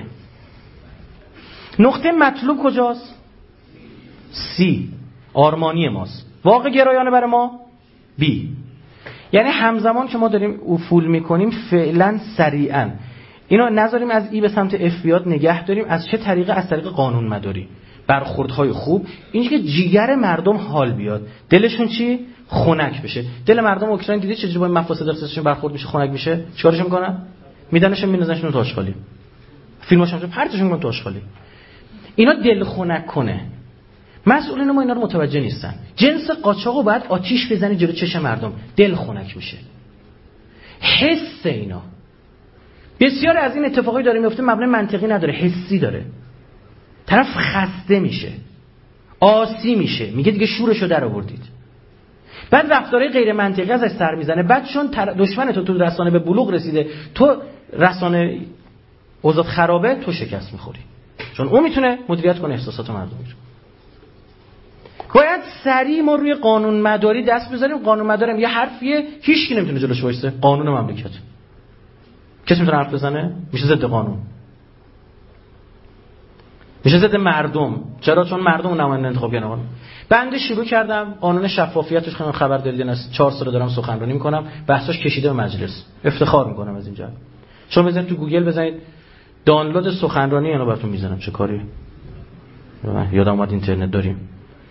نقطه مطلوب کجاست؟ سی. آرمانی ماست. واقع گرایانه برای ما بی. یعنی همزمان که ما داریم افول میکنیم فعلا سریعا اینو نذاریم از ای به سمت اف بیاد، نگه داریم. از چه طریقه؟ از طریق قانون مداری، برخوردهای خوب، اینی که جیگر مردم حال بیاد، دلشون چی؟ خنک بشه. دل مردم اوکراین دیدی چجوری با این مفاسد اقتصادیشون برخورد میشه، خنک میشه. چیکارش میکنن؟ میدنشون میندازنشون تو آشغالی. فیلماشون پرتشون میکنن تو آشغالی. اینا دل خنک کنه. مسئولین ما اینا رو متوجه نیستن. جنس قاچاقو باید آتیش بزنی جلوی چشم مردم، دل خنک میشه. حس اینا. بسیار از این اتفاقایی داره میفته مبنای منطقی نداره، حسی داره. طرف خسته میشه، آسی میشه، میگه دیگه شورشو در آوردید. بعد رفتارهای غیر منطقی ازش سر میزنه. بعد چون دشمن تو رسانه به بلوغ رسیده، تو رسانه اوضاع خرابه، تو شکست میخوری. چون اون میتونه مدیریت کنه احساسات مردم رو. باید سریع ما روی قانون مداری دست بذاریم. قانون مداری یه حرفیه هیچ کی نمیتونه جلوش وایسه. قانون مملکت. کسی میتونه حرف بزنه؟ میشه ضد قانون. میشه ضد مردم. چرا؟ چون مردم نماینده انتخاب کردن. بنده شروع کردم قانون شفافیتش، خبر دارید نه 4 سال دارم سخنرانی میکنم، بحثش کشیده به مجلس. افتخار میکنم از اینجا. شما بزنید تو گوگل بزنید دانلود سخنرانی، اینو براتون میزنم چه کاری. یادم اومد اینترنت داریم.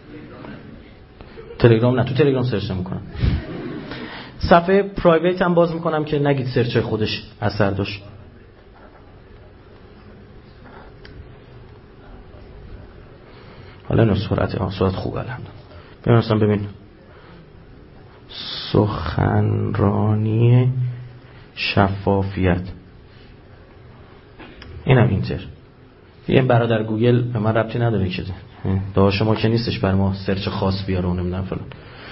تلگرام نه، تو تلگرام سرچ میکنم. صفحه پرایوت هم باز میکنم که نگید سرچ خودش اثر داشت. حالا نه سرعت خوب الحمدلله. ببین سخنرانی شفافیت، اینم اینتر. یه برادر گوگل به من ربطی نداره که داشت شما که نیستش بر ما سرچ خاص بیاره و نمیدونم فلان.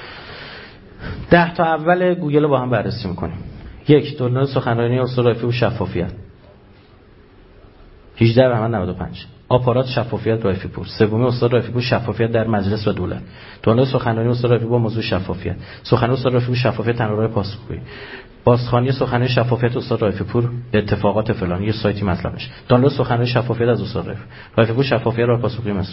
10 تا اول گوگل رو با هم بررسی میکنیم. 1. دوران سخنرانی استاد رایفی و شفافیت 18 بهمن 95. آپارات شفافیت رایفی پور. 3. استاد رایفی پور شفافیت در مجلس و دولت. دوران سخنرانی استاد رایفی با موضوع شفافیت. سخنرانی استاد رایفی پور شفافیت تنها راه پاسخگویی. بازخوانی سخنرانی شفافیت استاد رایفی پور اتفاقات فلان، یه سایتی مطلبش. دانلود سخنرانی شفافیت از استاد رایفی پور شفافیت راه پاسخگویی مثلا.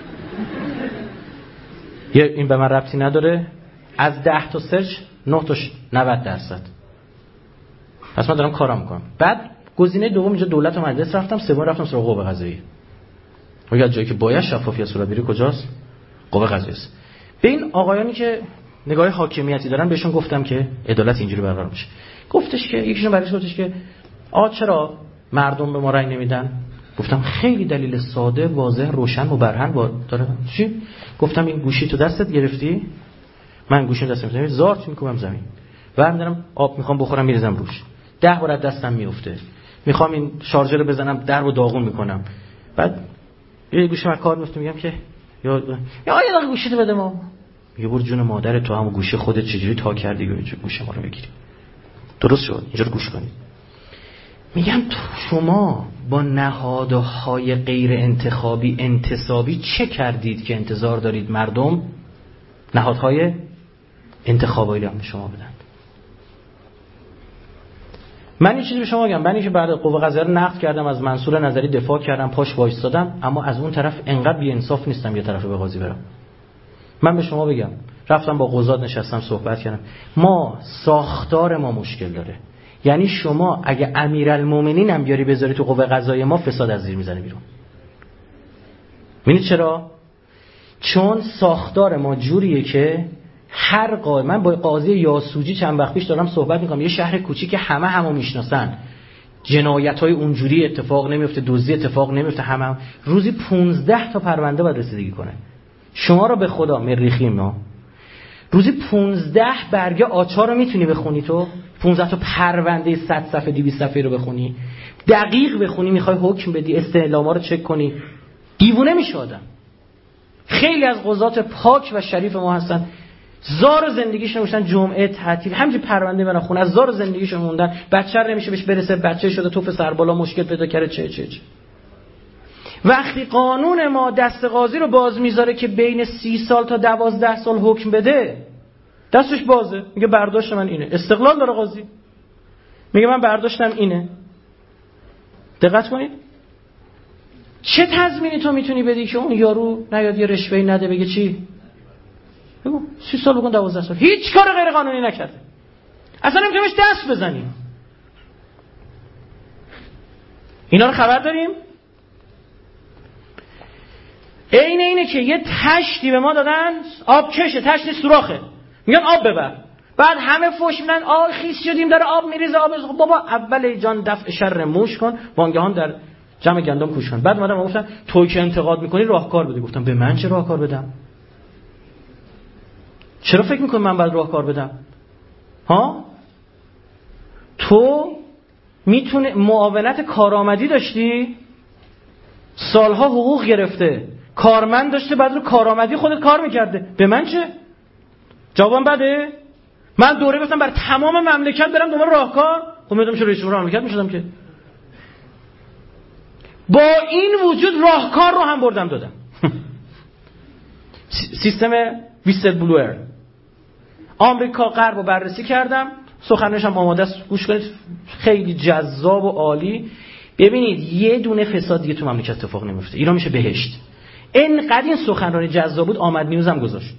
این به من ربطی نداره. از 10 تا سرچ 9 تاش 90%. پس من دارم کارام میکنم. بعد گزینه دوم اینجا دولت و مجلس رفتم، سوم رفتم سراغ قوه قضاییه. یا جایی که باید شفافیت صورت بگیره کجاست؟ قوه قضاییه است. به این آقایانی که نگاه حاکمیتی دارن بهشون گفتم که عدالت اینجوری برقرار میشه. گفتش که یکیشون برایش گفتش که چرا مردم به ما رأی نمیدن؟ گفتم خیلی دلیل ساده، واضح، روشن و برهن داره. چی؟ گفتم این گوشی تو دستت گرفتی؟ من گوشیم دستم میذارم زارت میکنم زمین. برمی‌دارم آب میخوام بخورم میریزم روش. 10 بار دستم میفته. میخوام این شارژر رو بزنم درو داغون میکنم. بعد یه گوشم کار میفتم میگم که یا یه دقیقه گوشیتو بده ما. یه بر جون مادر تو هم گوشی خودت چجوری تا کردی گوش ما رو بگیری. درست شد اینجا رو گوش کنید. میگم شما با نهادهای غیر انتخابی انتصابی چه کردید که انتظار دارید مردم نهادهای انتخابی هم به شما بدن؟ من این چیزی به شما بگم، من اینکه بعد قوه قضاییه رو نقد کردم، از منصور نظری دفاع کردم، پاش وایستادم، اما از اون طرف انقدر بی‌انصاف نیستم یه طرف به قاضی برم. من به شما بگم رفتم با قضات نشستم صحبت کردم، ما ساختار ما مشکل داره. یعنی شما اگه امیرالمومنین هم بیاری بذاری تو قوه قضاییه ما فساد از زیر میزنه بیرون. می‌بینید چرا؟ چون ساختار ما جوریه که هر قاضی، من با قاضی یاسوجی چند وقت پیش دارم صحبت می‌کنم، یه شهر کوچیک همو میشناسن، جنایت‌های اونجوری اتفاق نمیفته، دزدی اتفاق نمیفته، همه روزی 15 تا پرونده باید رسیدگی کنه. شما رو به خدا مریخیم ما روزی 15 برگه آچار رو میتونی بخونی تو؟ 15 تا پرونده 100 صفحه 200 صفحه رو بخونی، دقیق بخونی، میخوای حکم بدی، استعلاما رو چک کنی، دیوونه میشه آدم. خیلی از قضات پاک و شریف ما هستن زار زندگیشون موندن جمعه تعطیل همینجوری پرونده برن خونه، از زار زندگیشون موندن، بچه رو نمیشه بهش برسه، بچه شده توف سر بالا مشکل پیدا کرده، چه وقتی قانون ما دست قاضی رو باز میذاره که بین 30 سال تا 12 سال حکم بده، دستش بازه، میگه برداشت من اینه. استقلال داره قاضی، میگه من برداشتم اینه. دقت کنید چه تضمینی تو میتونی بدی که اون یارو نیاد یه رشوه‌ای نده بگه چی؟ بگو 30 سال بکن 12 سال هیچ کار غیر قانونی نکرده، اصلا نمیتونی بهش دست بزنیم. اینا رو خبر داریم؟ اینه که یه تشتی به ما دادن، آب کشه، تشتی سوراخه، میگن آب ببر، بعد همه فوش میدن خیس شدیم داره آب میریزه، آب میریزه. بابا اول جان دفع شر موش کن، وانگهان در جمع گندم کوش کن. بعد اومدم گفتن توی که انتقاد میکنی راهکار بده. گفتم به من چه راهکار بدم؟ چرا فکر میکنی من باید راهکار بدم؟ ها؟ تو میتونه معاونت کارآمدی داشتی، سالها حقوق گرفته، کارمند داشته، بعد رو کارآمدی خودت کار میکرده، به من چه؟ جوابم بده؟ من دوره گفتم بر تمام مملکت برم دوباره راهکار، خب میدونم چه رئیس جمهور مملکت میشدم که. با این وجود راهکار رو هم بردم دادم. سیستم ویسل بلوئر آمریکا غرب رو بررسی کردم، سخنرانیش هم آماده است، گوش کنید، خیلی جذاب و عالی. ببینید یه دونه فساد دیگه تو مملکت اتفاق نمیفته، ایران میشه بهشت. اینقدر این سخنرانی جذاب بود آمد نیوز هم گذاشت.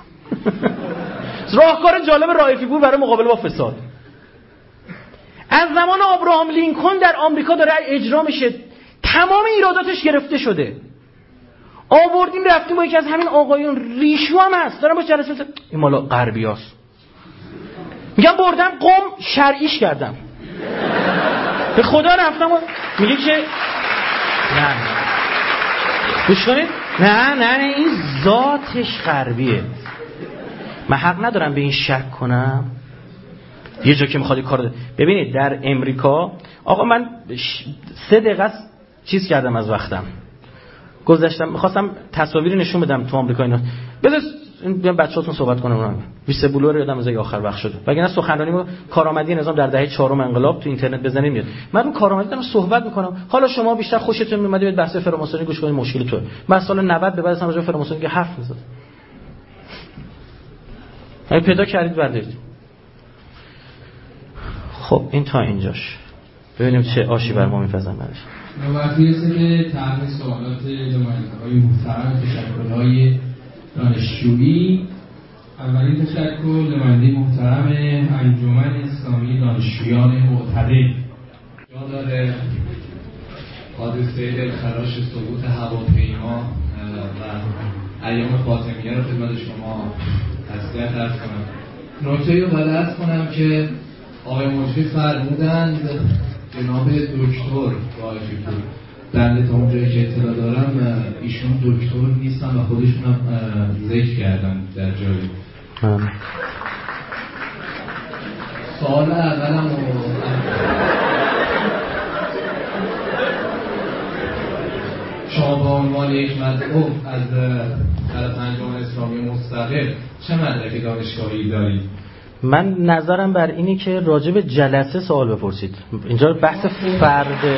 راهکار جالب رائفی پور برای مقابله با فساد. از زمان ابراهام لینکلن در آمریکا داره اجرا میشه، تمام ایراداتش گرفته شده. آوردیم رفتیم با یکی از همین آقایون ریشو هم هست، دارم با جلسه این مالا غربیاست، میگم بردم قم شرعیش کردم، به خدا رفتم میگه که نه گوش کنید، نه این ذاتش غربیه. من حق ندارم به این شک کنم. یه جا که میخواد کار ببینید در امریکا، آقا من 3 دقیقه چیز کردم از وقتم گذاشتم، میخواستم تصاویری نشون بدم تو آمریکا. اینا بذار بچه‌هاتون صحبت کنم. اونم ویسه بلور یادم از آخر وقت شده، وگرنه سخنرانی کارآمدی نظام در دهه 4 انقلاب تو اینترنت بزنید میاد. من رو کارآمدی دارم صحبت میکنم، حالا شما بیشتر خوشتون میاد به بحث فراماسونی گوش کنید، مشکل تو. من سال 90 به بعد اصلا راجع به فراماسونی که حرف میزد. اگه پیدا کردید بردارید. خب این تا اینجاش، ببینیم چه آشی بر ما میپزن بعدش. وقتی رسه به طرح سوالات نماینده‌های محترم تشکل‌های دانشجویی. اولین تشکل نماینده محترم انجمن اسلامی دانشجویان معتدل. جا داره حادثه دلخراش سقوط هواپیما و ایام فاطمیه رو خدمت شما تسلیت عرض کنم. نکته‌ای رو باید عرض کنم که آقای مجری فرمودند جناب دکتر رائفی پور، بنده تا اونجایی که اطلاع دارم ایشون دکتر نیستن و خودشون هم ذکر کردن در جایی. سوال اولم شما با عنوان عنوان یک مدعو از طرف انجمن اسلامی مستقل چه مدرک دانشگاهی دارید؟ من نظرم بر اینی که راجع به جلسه سوال بپرسید. اینجا بحث فرده.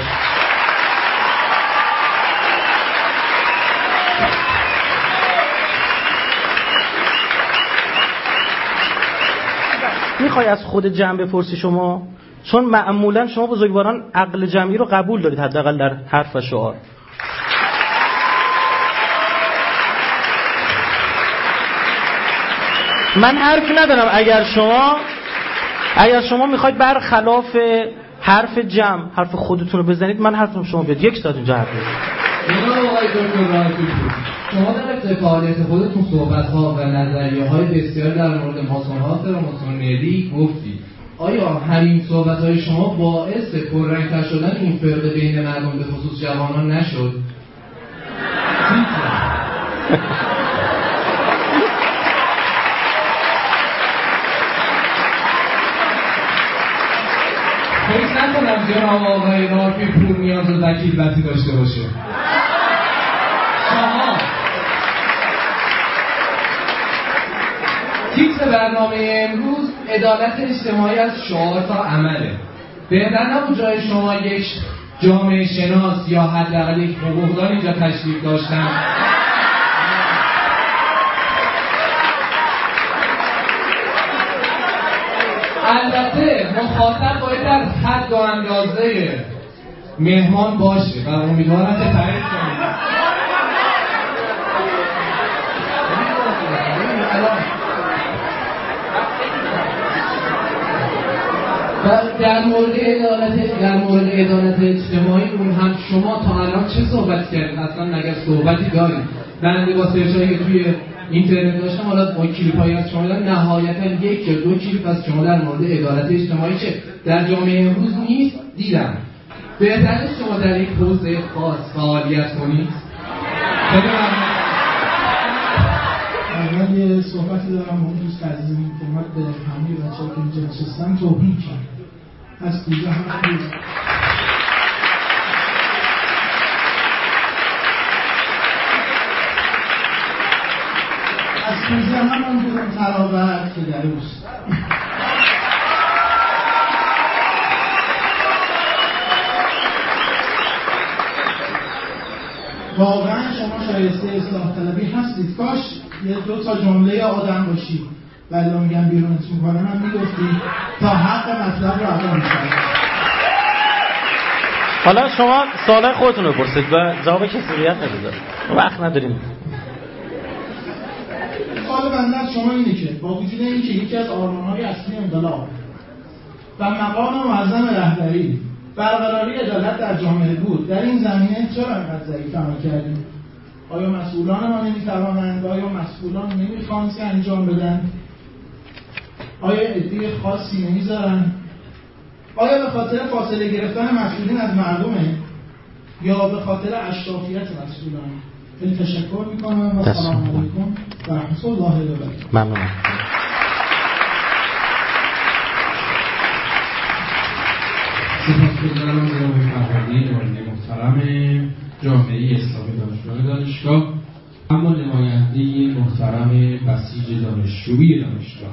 میخوای از خود جمع بپرسی شما؟ چون معمولا شما بزرگواران عقل جمعی رو قبول دارید، حداقل در حرف و شعار. من حرفی ندارم. اگر شما میخواید برخلاف حرف جمع حرف خودتون رو بزنید، من حرفم شما بیاد 1 ساعت اینجا حرف بزنید. شما در فعالیت خودتون صحبت‌ها و نظریه‌های بسیار در مورد ماسون‌ها و ماسونری گفتید. آیا همین صحبت‌های شما باعث پررنگ‌تر شدن این فرقه بین مردم به خصوص جوانان نشد؟ فکر نکنم جناب آقای رافی پور نیاز و وکیل بسی داشته باشه. شما تیتر برنامه امروز عدالت اجتماعی از شعار تا عمله. بهتر نبود جای شما یک جامعه شناس یا حداقل یک حقوقدان اینجا تشریف داشتن؟ البته مخاطب باید در حد و اندازه مهمان باشه و امیدوارم که تعریف کنید. در مورد عدالت اجتماعی اون هم شما تا الان چه صحبت کردید؟ اصلا مگر صحبتی دارید؟ بنده با سرچایی که توی اینترنت داشتم، حالا با کلیپ‌هایی از شما دارم، نهایتاً 1 یا 2 کلیپ از شما در مورد عدالت اجتماعی که در جامعه امروز نیست دیدم. بهتره شما در یک حوزه خاص فعالیت کنید. خیلی ممنون. من یه صحبتی دارم با اون دوست عزیزم که اومد به همه بچه‌ها که اینجا نشستن توهین کرد. از کجا هم بود؟ از کجا هم بود اون تراوت که در اوست. واقعا شما شایسته اصلاح طلبی هستید. کاش یه 2 تا جمله آدم باشید ولی میگم بیرونت میکنم هم میگفتید تا حق مطلب رو ادا میکنید. حالا شما سوالای خودتون رو بپرسید و جواب کسی ریت ندید. وقت نداریم. سوال بنده از شما اینه که با وجود اینکه یکی از آرمان‌های اصلی انقلاب و مقام معظم رهبری برقراری عدالت در جامعه بود، در این زمینه چرا انقدر ضعیف عمل کردیم؟ آیا مسئولان ما نمیتوانند؟ آیا مسئولان نمیخوان که انجام بدن؟ آیا عده خاصی نمیذارن؟ آیا به خاطر فاصله گرفتن مسئولین از مردمه یا به خاطر اشرافیت مسئولان؟ خیلی تشکر میکنم و سلام علیکم و رحمت الله و برکاته. ممنونم. سپاسگزارم جناب فرهادی نماینده محترم جامعه اسلامی دانشگاه، اما نماینده محترم بسیج دانشجویی دانشگاه.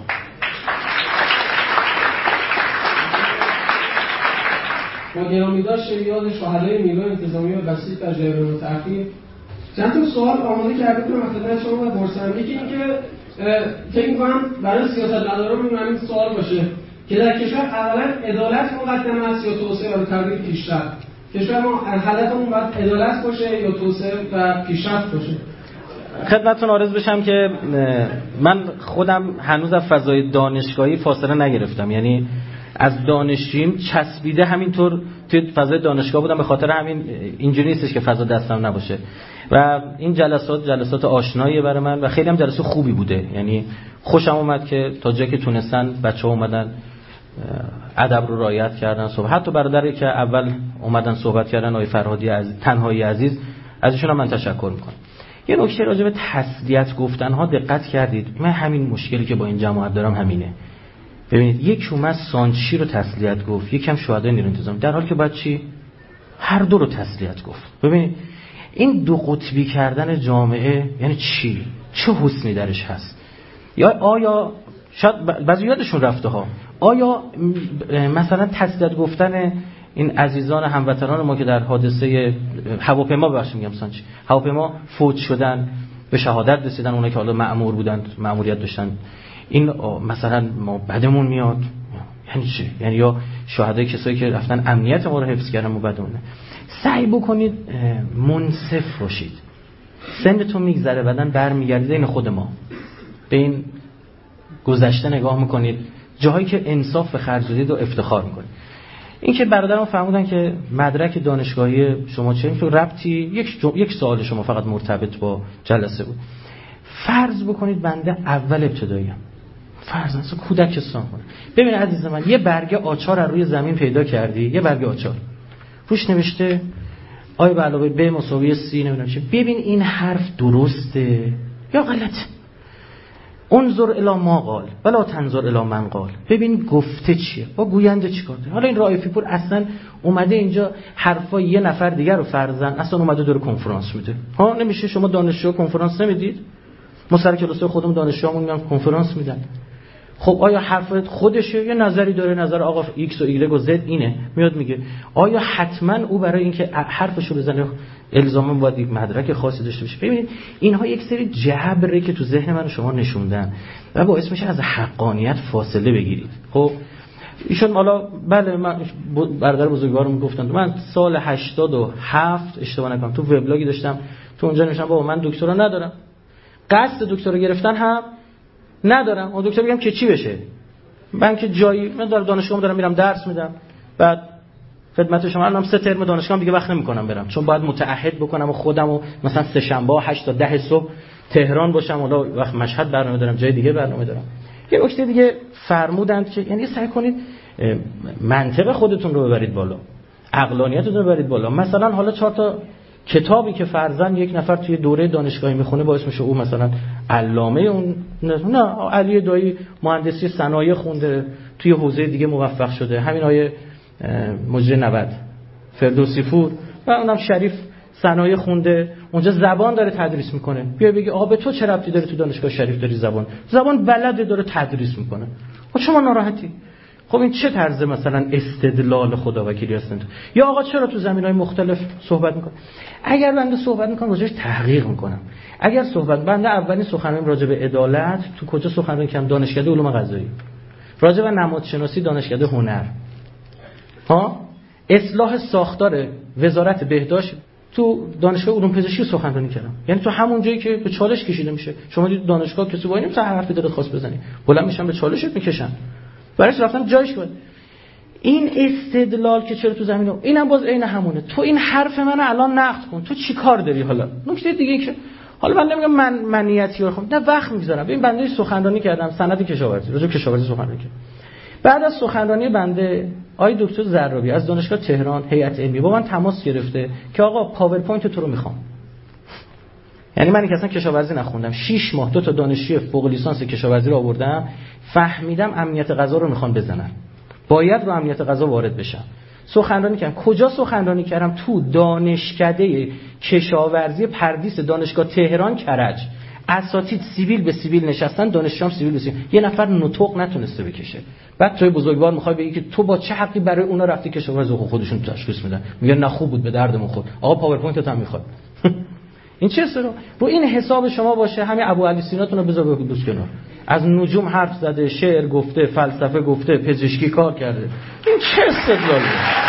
با گرامی داشت یاد شهدای نیروی انتظامی و بسیج در جریان تأخیر چند تا سوال آماده کرده بودم خدمت شما بپرسم. یکی اینکه فکر می‌کنم برای سیاستمداران این سوال باشه که در کشور اولا عدالت مقدم است یا توسعه و تغییر پیشرفت؟ کشور ما هدفمون باید عدالت باشه یا توسعه و پیشرفت باشه؟ خدمتتون عرض بشم که من خودم هنوز از فضای دانشگاهی فاصله نگرفتم، یعنی از دانشجوییم چسبیده همینطور توی فضای دانشگاه بودم، به خاطر همین اینجوری نیستش که فضا دستم نباشه و این جلسات آشناییه برای من و خیلی هم جلسه خوبی بوده. یعنی خوشم اومد که تا جایی که تونستن بچه‌ها اومدن ادب رو رعایت کردن، حتی برادری که اول اومدن صحبت کردن آقای فرهادی عزیز، تنهایی عزیز، از ایشون هم من تشکر میکنم. یه نکته راجع به تسلیت گفتن ها دقت کردید؟ من همین مشکلی که با این جماعت دارم همینه. ببینید یک اومد سانچی رو تسلیت گفت، یکم شهدای نیروی انتظامی، در حالی که باید چی؟ هر دو رو تسلیت گفت. ببینید این دو قطبی کردن جامعه یعنی چی؟ چه حسنی درش هست؟ یا آیا شاید بعضی یادشون رفته ها، آیا مثلا تسلیت گفتن این عزیزان هموطنان ما که در حادثه هواپیما هواپیما فوت شدن، به شهادت رسیدن، اونایی که حالا مأمور بودن، مأموریت داشتن، این مثلا ما بدمون میاد، یعنی چی؟ یعنی یا شهدای کسایی که رفتن امنیت ما رو حفظ کردن، ما بدمونه. سعی بکنید منصف باشید. سنتون میگذره، بدن برمیگردید این خود ما. به این گذشته نگاه میکنید، جاهایی که انصاف به خرج دادید و افتخار میکنید. این که برادرم فرمودن که مدرک دانشگاهی شما چه، تو ربطی یک سوال شما فقط مرتبط با جلسه بود. فرض بکنید بنده اول ابتداییم، فرض اصلا کودکستان کنه. ببین عزیز من، یه برگه آچار از روی زمین پیدا کردی، یه برگه آچار روش نوشته آی به علاوه ب مساوی c نمیدونم چه. ببین این حرف درسته یا غلطه. انظر الی ما قال ولا تنظر الی من قال. ببین گفته چیه، با گوینده چیکار داره. حالا این رائفی پور اصلا اومده اینجا حرفای یه نفر دیگر رو فرضاً اصلا اومده داره کنفرانس میده. ها نمیشه شما دانشجو کنفرانس نمیدید؟ ما سر کلاسای خودمون دانشجوامون میان کنفرانس میدن. خب آیا حرف خودشه یه نظری داره، نظر آقا ایکس و ایگرگ و زد اینه، میاد میگه آیا حتما او برای اینکه حرفشو بزنه الزاما باید یک مدرک خاصی داشته باشه؟ ببینید اینها یک سری جبره که تو ذهن من شما نشوندن و باعث میشه از حقانیت فاصله بگیرید. خب ایشون حالا بله، من برادر بزرگوارم گفتن، من سال 87 اشتباه نکنم تو وبلاگی داشتم، تو اونجا نوشتم بابا من دکترا ندارم، قصد دکترا گرفتن هم ندارم. اون دکتر بگم که چی بشه؟ من که جایی من در دانشگاه دارم میرم درس میدم، بعد خدمت شما الانم 3 ترم دانشگاه دیگه وقت نمیکنم برم، چون باید متعهد بکنم و خودمو مثلا سه شنبه 8 تا 10 صبح تهران باشم، حالا وقت مشهد برنامه دارم، جای دیگه برنامه دارم. یه نکته دیگه فرمودند که یعنی سعی کنید منطق خودتون رو ببرید بالا، عقلانیتتون رو ببرید بالا. مثلا حالا 4 تا کتابی که فرضاً یک نفر توی دوره دانشگاهی میخونه باعث میشه او مثلا علامه اون، نه علی دایی مهندسی صنایع خونده، توی حوزه دیگه موفق شده، همین آیه مجری 90 فردوسی پور و اونم شریف صنایع خونده، اونجا زبان داره تدریس میکنه. بیا بگی آقا به تو چه ربطی داره تو دانشگاه شریف داری زبان بلده داره تدریس میکنه، خب شما ناراحتی؟ خب این چه طرز مثلا استدلال خداوکیلی هستند؟ یا آقا چرا تو زمینهای مختلف صحبت میکنه؟ اگر بنده صحبت میکنم راجعش تحقیق میکنم. اگر صحبت بنده اولین سخنرانی راجع به عدالت تو کجا سخنرانی کردم؟ دانشکده علوم قضایی. راجع به نمادشناسی دانشکده هنر. اصلاح ساختار وزارت بهداشت تو دانشگاه علوم پزشکی سخنرانی کردم. یعنی تو همون جایی که به چالش کشیده میشه. شما دید دانشگاه کسی وای نمیشه حرفی داره خاص بزنی، بلند میشن به چالشت میکشن، برایش رفتم جایش بود. این استدلال که چرا تو زمینه، اینم باز عین همونه. تو این حرف منو الان نقد کن، تو چی کار داری؟ حالا نکته دیگه که حالا من نمیگم من منیتی رو نه وقت میذارم. ببین بنده سخنرانی کردم سند کشاورزی، راجع به کشاورزی سخنرانی کردم. بعد از سخنرانی بنده آقای دکتر زرابی از دانشگاه تهران هیئت علمی با من تماس گرفته که آقا پاورپوینت تو رو میخوام. یعنی من که اصلا کشاورزی نخوندم، 6 ماه 2 تا دانشجوی فوق لیسانس کشاورزی رو آوردم، فهمیدم امنیت غذا رو میخوان بزنن، باید رو امنیت غذا وارد بشم. سخنرانی کردم. کجا سخنرانی کردم؟ تو دانشکده کشاورزی پردیس دانشگاه تهران کرج. اساتید سیبیل به سیبیل نشستن، دانشجوام سیبیل به سیبیل. یه نفر نطق نتونسته بکشه. بعد توی بزرگوار میخوای بگی که تو با چه حقی برای اونا رفتی کشاورزی؟ خودشون تشخیص میدن، میگن نه خوب بود به دردمون خورد. آقا پاورپوینتت هم میخواد. این چه رو این حساب شما باشه. همین ابو علی سیناتون رو بذار به دوست کنار، از نجوم حرف زده، شعر گفته، فلسفه گفته، پزشکی کار کرده. این چه استدلاله؟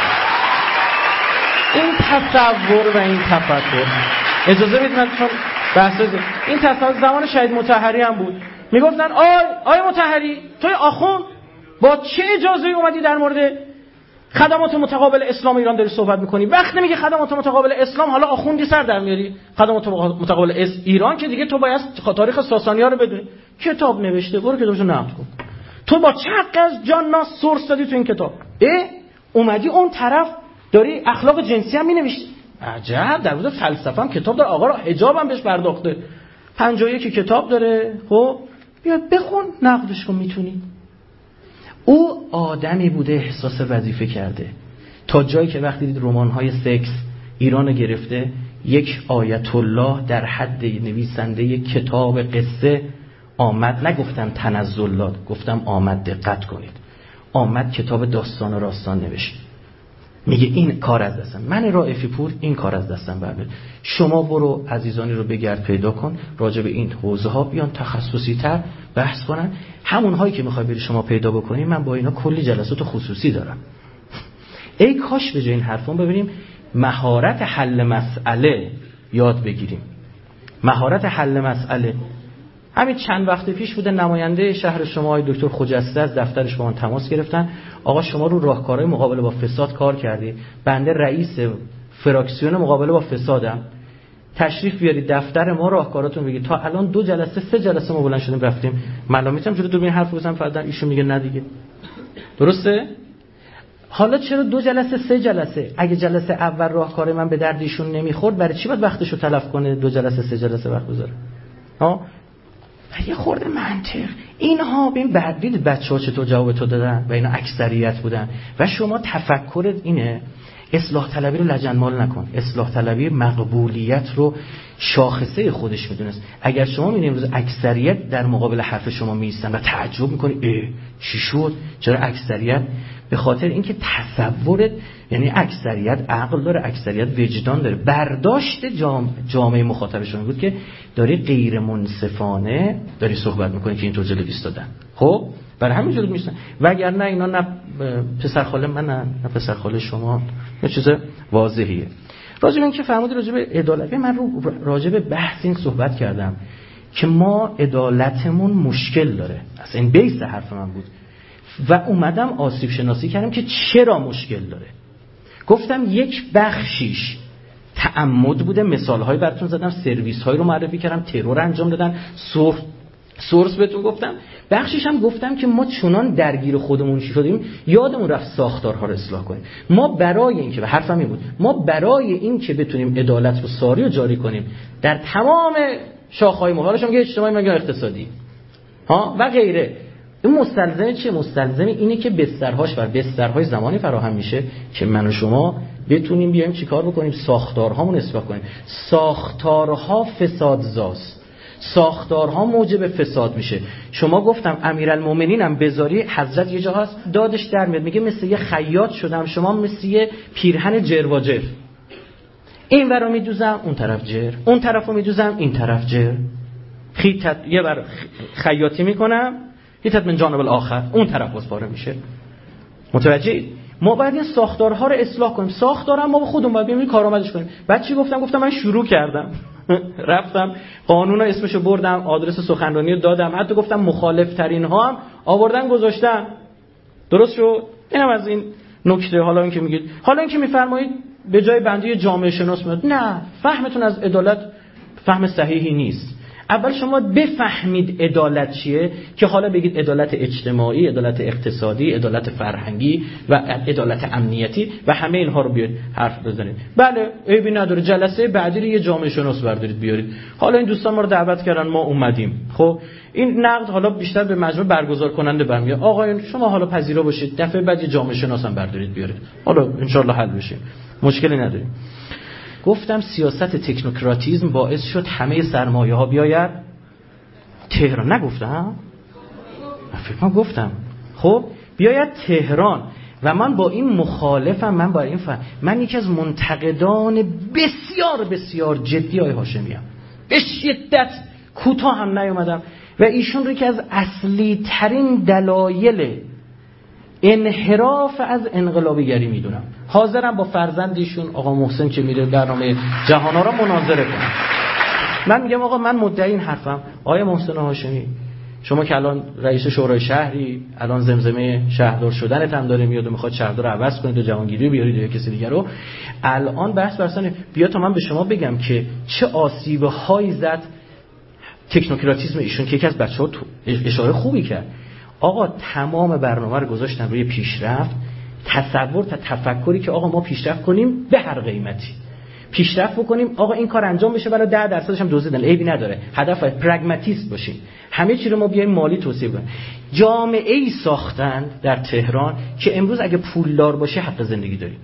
این تصور و این تفکر. اجازه بدید من چون بحث این تصور زمان شهید مطهری هم بود، میگفتن آی مطهری توی آخوند با چه اجازه‌ای اومدی در مورد خدمات متقابل اسلام ایران داری صحبت میکنی؟ وقتی میگه خدمات متقابل اسلام، حالا آخوندی سر در میاری؟ خدمات متقابل ایران که دیگه تو باید تاریخ ساسانی‌ها رو بدونی. کتاب نوشته، برو کتابشو نقد کن. تو با چه حق از جان ناس سورس دادی تو این کتاب؟ اومدی اون طرف داری اخلاق جنسی هم مینوشتی. عجب، در مورد فلسفه هم کتاب داره، آقا را حجاب هم بهش پرداخته، 51 کتاب داره. خب بیا بخون، نقدش کن میتونی. او آدمی بوده احساس وظیفه کرده تا جایی که وقتی دید رمان‌های سکس ایرانو گرفته، یک آیت الله در حد نویسنده کتاب قصه آمد، نگفتم تنزلات، گفتم آمد، دقت کنید، آمد کتاب داستان و راستان نوشت، میگه این کار از دستم، من رائفی پور این کار از دستم برمیاد، شما برو عزیزانی رو بگرد پیدا کن راجع به این حوزه ها بیان تخصصی تر بحث کنن، همون هایی که میخوای بری شما پیدا بکنی من با اینا کلی جلسات خصوصی دارم. ای کاش به جای این حرفون ببینیم مهارت حل مسئله یاد بگیریم. مهارت حل مسئله همین چند وقت پیش بوده نماینده شهر شما آقای دکتر خجسته از دفترش با من تماس گرفتن، آقا شما رو راهکارهای مقابله با فساد کار کردی، بنده رئیس فراکسیون مقابله با فسادم، تشریف بیارید دفتر ما راهکاراتون بگید. تا الان 2 جلسه 3 جلسه ما بلند شدیم رفتیم، ملامیتم جلوی دوربین حرف بزنم فردا ایشون میگه نه دیگه. درسته؟ حالا چرا 2 جلسه 3 جلسه؟ اگه جلسه اول راهکار من به درد ایشون نمیخورد برای چی باید وقتشو تلف کنه 2 جلسه 3 جلسه وقت بذاره؟ ها؟ یه خورده منطق اینها. ببین بعد دیدید بچه‌ها چطور جواب تو دادن و اینا اکثریت بودن و شما تفکرت اینه اصلاح طلبی رو لجنمال نکن. اصلاح طلبی مقبولیت رو شاخصه خودش میدونست. اگر شما می‌بینید امروز اکثریت در مقابل حرف شما می‌ایستن و تعجب می‌کنی چی شد؟ چرا اکثریت؟ به خاطر اینکه تصورت، یعنی اکثریت عقل داره، اکثریت وجدان داره، برداشت جامعه مخاطبشون بود که داری غیر منصفانه داری صحبت می‌کنی که اینطور جلوی ایستادن. خب برای همین جلوی می‌ایستن، وگرنه اینا نه پسرخاله من نه پسرخاله شما، یه چیز واضحیه. راجع به این که فرمودید راجع به عدالت، من راجع به بحث این صحبت کردم که ما عدالتمون مشکل داره، اصلا این بیس حرف من بود و اومدم آسیب شناسی کردم که چرا مشکل داره. گفتم یک بخشیش تعمد بوده، مثال‌های براتون زدم، سرویس‌های رو معرفی کردم، ترور انجام دادن، سورس بهتون گفتم. بخشیش هم گفتم که ما چنان درگیر خودمون شدیم یادمون رفت ساختارها رو اصلاح کنیم. ما برای این که، و حرفم این بود، ما برای این که بتونیم عدالت رو ساری و جاری کنیم در تمام شاخه‌های مهارش، میگه اجتماعی مگه اقتصادی و غیره، این مستلزم چیه؟ مستلزم اینه که بسترهای زمانی فراهم میشه که من و شما بتونیم بیایم چیکار بکنیم؟ ساختارهامون اصلاح کنیم. ساختارها فسادزاست، ساختارها موجب فساد میشه. شما گفتم امیرالمومنین هم بذاری، حضرت یه جا هست دادش در میاد، میگه مثل یه خیاط شدم، شما مثل یه پیرهن جرواجر، این ورا میدوزم اون طرف جر، اون طرفو میدوزم این طرف جر، یه بر خیاطی میکنم هیتت من جانب الاخر، اون طرف واسپاره میشه. متوجه؟ ما باید این ساختارها رو اصلاح کنیم. ساختارها ما خودمون باید ببینیم کارآمدش کنیم. بعد چی گفتم من شروع کردم رفتم قانون رو اسمشو بردم، آدرس سخنرانی رو دادم، حتی گفتم مخالف ترین ها هم آوردن گذاشتم. درست شد؟ اینم از این نکته. حالا اینکه میگید، حالا اینکه میفرمایید به جای بندی جامعه شناس میاد، نه، فهمتون از عدالت فهم صحیحی نیست. اول شما بفهمید عدالت چیه که حالا بگید عدالت اجتماعی، عدالت اقتصادی، عدالت فرهنگی و عدالت امنیتی و همه اینها رو بیارید حرف بزنید. بله عیبی نداره، جلسه بعدی رو یه جامعه شناس بردارید بیارید. حالا این دوستان ما رو دعوت کردن، ما اومدیم. خب این نقد حالا بیشتر به مجموع برگزار کننده برمیاد. آقایون شما حالا پذیرا باشید، دفعه بعد یه جامعه شناس هم بردارید بیارید. حالا ان شاءالله حل بشه، مشکلی نداریم. گفتم سیاست تکنوکراتیسم باعث شد همه سرمایه ها بیاید تهران. نگفتم؟ فکر کنم گفتم. خب بیاید تهران و من با این مخالفم. من با این من یکی از منتقدان بسیار بسیار جدی آقای هاشمی ام، به شدت کوتاه هم نیومدم و ایشون رو که از اصلی ترین دلایل انحراف از انقلابیگری میدونم. حاضرم با فرزندیشون آقا محسن که میره برنامه جهانا را مناظره کنم. من میگم آقا من مدعی این حرفم، آقای محسن هاشمی شما که الان رئیس شورای شهری، الان زمزمه شهردار شدنت هم داره میاد و میخواد شهردار رو عوض کنید و جوانگیری بیارید یا کسی دیگر رو، الان بحث برسانه بیا تا من به شما بگم که چه آسیب‌هایی زد تکنوکراتیسم ایشون که یکی از بچه‌ها اشاره خوبی کرد. آقا تمام برنامه رو گذاشتن روی پیشرفت، تصور تا تفکری که آقا ما پیشرفت کنیم به هر قیمتی، پیشرفت بکنیم، آقا این کار انجام بشه، برای 10% هم دزدیدن، عیبی نداره، هدف پرگماتیست باشیم، همه چی رو ما بیایم مالی توسعه کنیم. جامعه‌ای ساختن در تهران که امروز اگه پولدار باشه حق زندگی داری.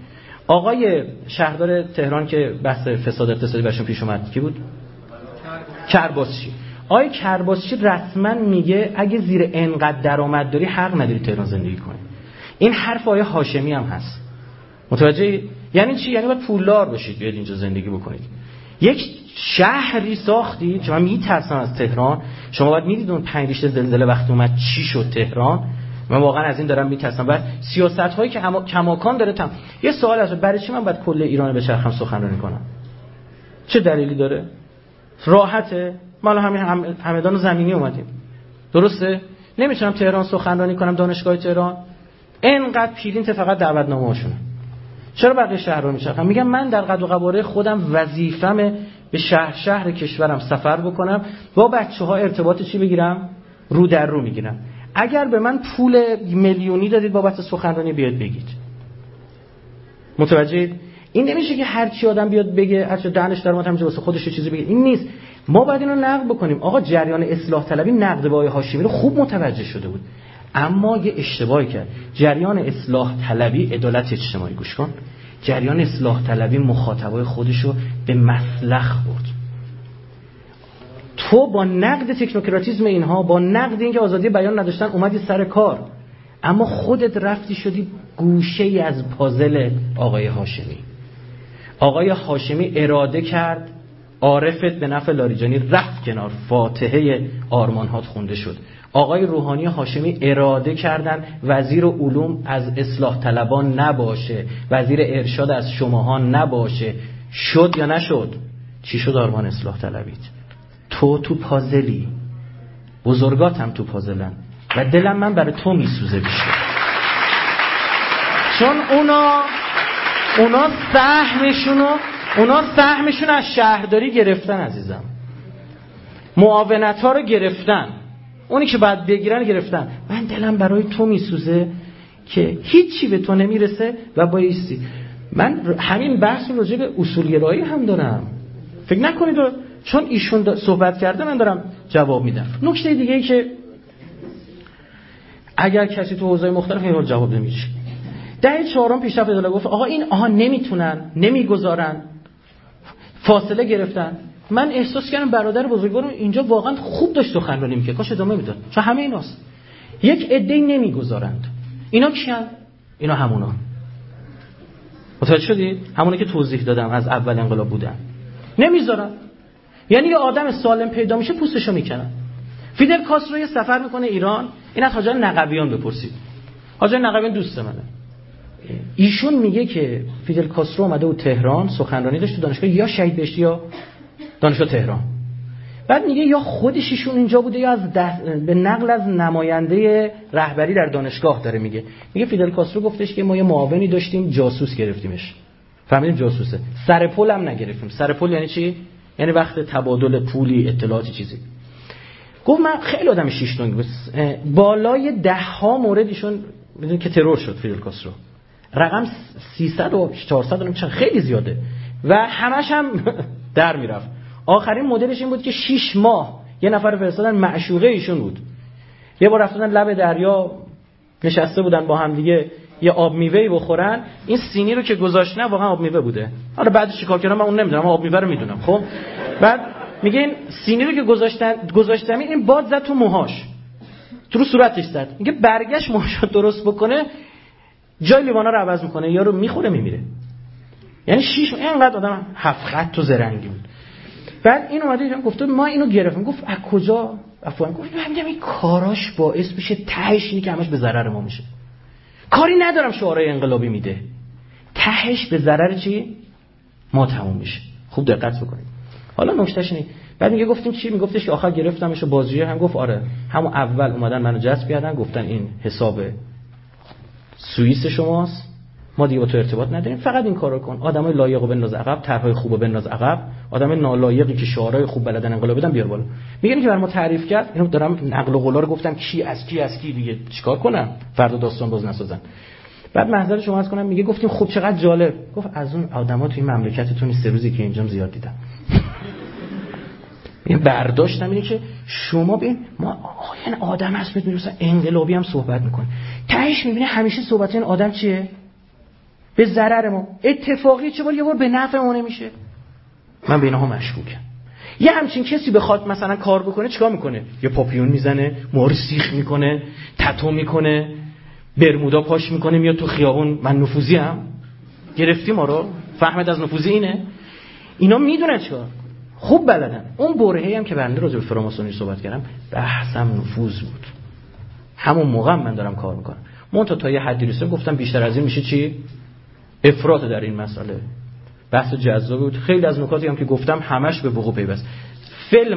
آقای شهردار تهران که بحث فساد اقتصادی برشون پیش اومد کی بود؟ کرباسچی. آقای کرباسچی رسما میگه اگه زیر انقدر درآمد داری حق نداری تهران زندگی کنی. این حرف آقای هاشمی هم هست. متوجه؟ یعنی چی؟ یعنی باید پولدار باشید بیاید اینجا زندگی بکنید. یک شهری ساختید که من میترسم از تهران. شما باید میدید اون 5 ریشته زلزله وقتی اومد چی شد تهران. من واقعا از این دارم میترسم. بعد سیاست‌هایی که کماکان داره یه سوال هست، برای چی من باید کل ایران به چرخم سخنرانی کنم؟ چه دلیلی داره؟ راحته. ما همین همدان زمینی اومدیم. درسته؟ نمیتونم تهران سخنرانی کنم، دانشگاه تهران اینقدر پرینت فقط دعوتنامه‌هاشونه. چرا بقیه شهرها میچرخم؟ میگم من در قد و قواره خودم وظیفمه به شهر کشورم سفر بکنم، با بچه‌ها ارتباط چی بگیرم؟ رو در رو میگیرم. اگر به من پول میلیونی دادید بابت سخنرانی بیاد بگید. متوجهید؟ این نمیشه که هر چی آدم بیاد بگه، هر چی دهنش در اومد همینجا واسه خودش یه چیزی بگه. این نیست. ما باید اینو نقد بکنیم. آقا جریان اصلاح طلبی نقد به آقای هاشمی رو خوب متوجه شده بود، اما یه اشتباهی کرد. جریان اصلاح طلبی عدالت اجتماعی، گوش کن، جریان اصلاح طلبی مخاطبای خودشو به مسلخ برد. تو با نقد تکنوکراتیسم اینها، با نقد اینکه آزادی بیان نداشتن اومدی سر کار، اما خودت رفتی شدی گوشه‌ای از پازل آقای هاشمی. آقای هاشمی اراده کرد عارفت به نفع لاریجانی رفت کنار، فاتحه آرمانهات خونده شد. آقای روحانی هاشمی اراده کردن وزیر علوم از اصلاح طلبان نباشه، وزیر ارشاد از شماها نباشه. شد یا نشد؟ چی شد آرمان اصلاح طلبیت؟ تو پازلی، بزرگات هم تو پازلن و دلم من برای تو میسوزه بیشتر، چون اونا سهمشون از شهرداری گرفتن عزیزم، معاونت ها رو گرفتن، اونی که باید بگیرن گرفتن. من دلم برای تو میسوزه که هیچی به تو نمیرسه و بایستی. من همین بحث راجع به اصولگرایی هم دارم، فکر نکنید چون ایشون صحبت کرده من دارم جواب میدم. نکته دیگه ای که اگر کسی تو حوزه‌های مختلف این رو جواب نمیده، دهه چهارم پیشرفت عدالت گفت آقا این نمیتونن، نمیگذارن، فاصله گرفتن. من احساس کردم برادر بزرگوارم اینجا واقعا خوب داشت سخنرانی می‌کرد، کاش ادامه میداد، چون همه ایناست. یک عده‌ای نمیگذارند. اینا کیان؟ اینا همونا. متوجه شدید؟ همونی که توضیح دادم از اول انقلاب بودن. نمیذارن. یعنی یه آدم سالم پیدا میشه پوستشو میکنن. فیدل کاسترو یه سفر میکنه ایران، این از حاجی نقویان بپرسید. حاجی نقویان دوست منه. ایشون میگه که فیدل کاسترو اومده بود تهران، سخنرانی داشت تو دانشگاه یا شهید بهشتی یا دانشگاه تهران. بعد میگه یا خودش ایشون اینجا بوده یا به نقل از نماینده رهبری در دانشگاه داره میگه فیدل کاسترو گفتش که ما یه معاونی داشتیم جاسوس گرفتیمش. فهمیدیم جاسوسه. سر پل هم نگرفتیم. سر پل یعنی چی؟ یعنی وقت تبادل پولی، اطلاعاتی، چیزی. گفت من خیلی آدم شیشتونگ بود. بالای 10 ها مورد ایشون میدونید که ترور شد فیدل کاسترو. رقم 300 و 400 خیلی زیاده و همش هم در میرفت. آخرین مدلش این بود که 6 ماه یه نفر فرستادن معشوقه ایشون بود. یه بار رفتن لب دریا نشسته بودن با هم دیگه یه آب میوه‌ای بخورن، این سینی رو که گذاشت نه واقعا آب میوه بوده. حالا بعدش چیکار کردن من اون نمیدونم، آب میوه رو میدونم. خب بعد میگه این سینی رو که گذاشتم این باد زد تو موهاش، تو صورتش زد. میگه برگشت موهاشو درست بکنه جای لیوانا رو عوض میکنه، یارو میخوره میمیره. یعنی 6 اینقدر آدم 7 خط تو زرنگی بود. بعد این اومده ایران گفته ما اینو گرفتیم. گفت از کجا؟ افغان. گفت من میگم این کاراش باعث میشه تهش اینی که همش به ضرر ما میشه. کاری ندارم شعارهای انقلابی میده، تهش به ضرر چی؟ ما تموم میشه. خوب دقت بکنید. حالا نکتهش اینه. بعد میگه گفتیم چی؟ میگفتش که آخر گرفتمشو بازجویی هم گفت آره همون اول اومدن منو جذب کردن گفتن این حساب سوئیس شماست، ما دیگه با تو ارتباط نداریم، فقط این کارو کن. آدمای لایقو بنداز عقب، طرحهای خوبو بنداز عقب، آدم نالایقی که شعارهای خوب بلدن انقلاب بدن بیار بالا. میگن که برام تعریف کرد، اینو دارم نقل و قولا رو گفتم کی از کی دیگه چیکار کنم فردا داستان باز نسازن. بعد محضر شما از کنم میگه گفتیم خب چقدر جالب. گفت از اون آدما توی مملکتتون 3 روزی که اینجام زیاد دیدم. این برداشتم اینه که شما ببین ما این آدم هست میدونی مثلا انقلابی هم صحبت میکنه، تهش میبینه همیشه صحبت این آدم چیه؟ به ضرر ما، اتفاقی چه بار یه بار به نفع ما نمیشه. من به اینها مشکوکم. یه همچین کسی بخواد مثلا کار بکنه چیکار میکنه؟ یه پاپیون میزنه، مهر سیخ میکنه، تتو میکنه، برمودا پاش میکنه، میاد تو خیابون من نفوذیم. گرفتی ما رو؟ فهمت از نفوذی اینه؟ اینا میدونن چیکار. خوب بلدن. اون برهه‌ای هم که بنده راجع به فراماسونی صحبت کردم بحثم نفوذ بود. همون موقع من دارم کار میکنم. منتها تا یه حدی رسیدم گفتم بیشتر از این میشه چی؟ افراط در این مسئله. بحث جذابی بود. خیلی از نکاتی هم که گفتم همش به وقوع پیوست. فعل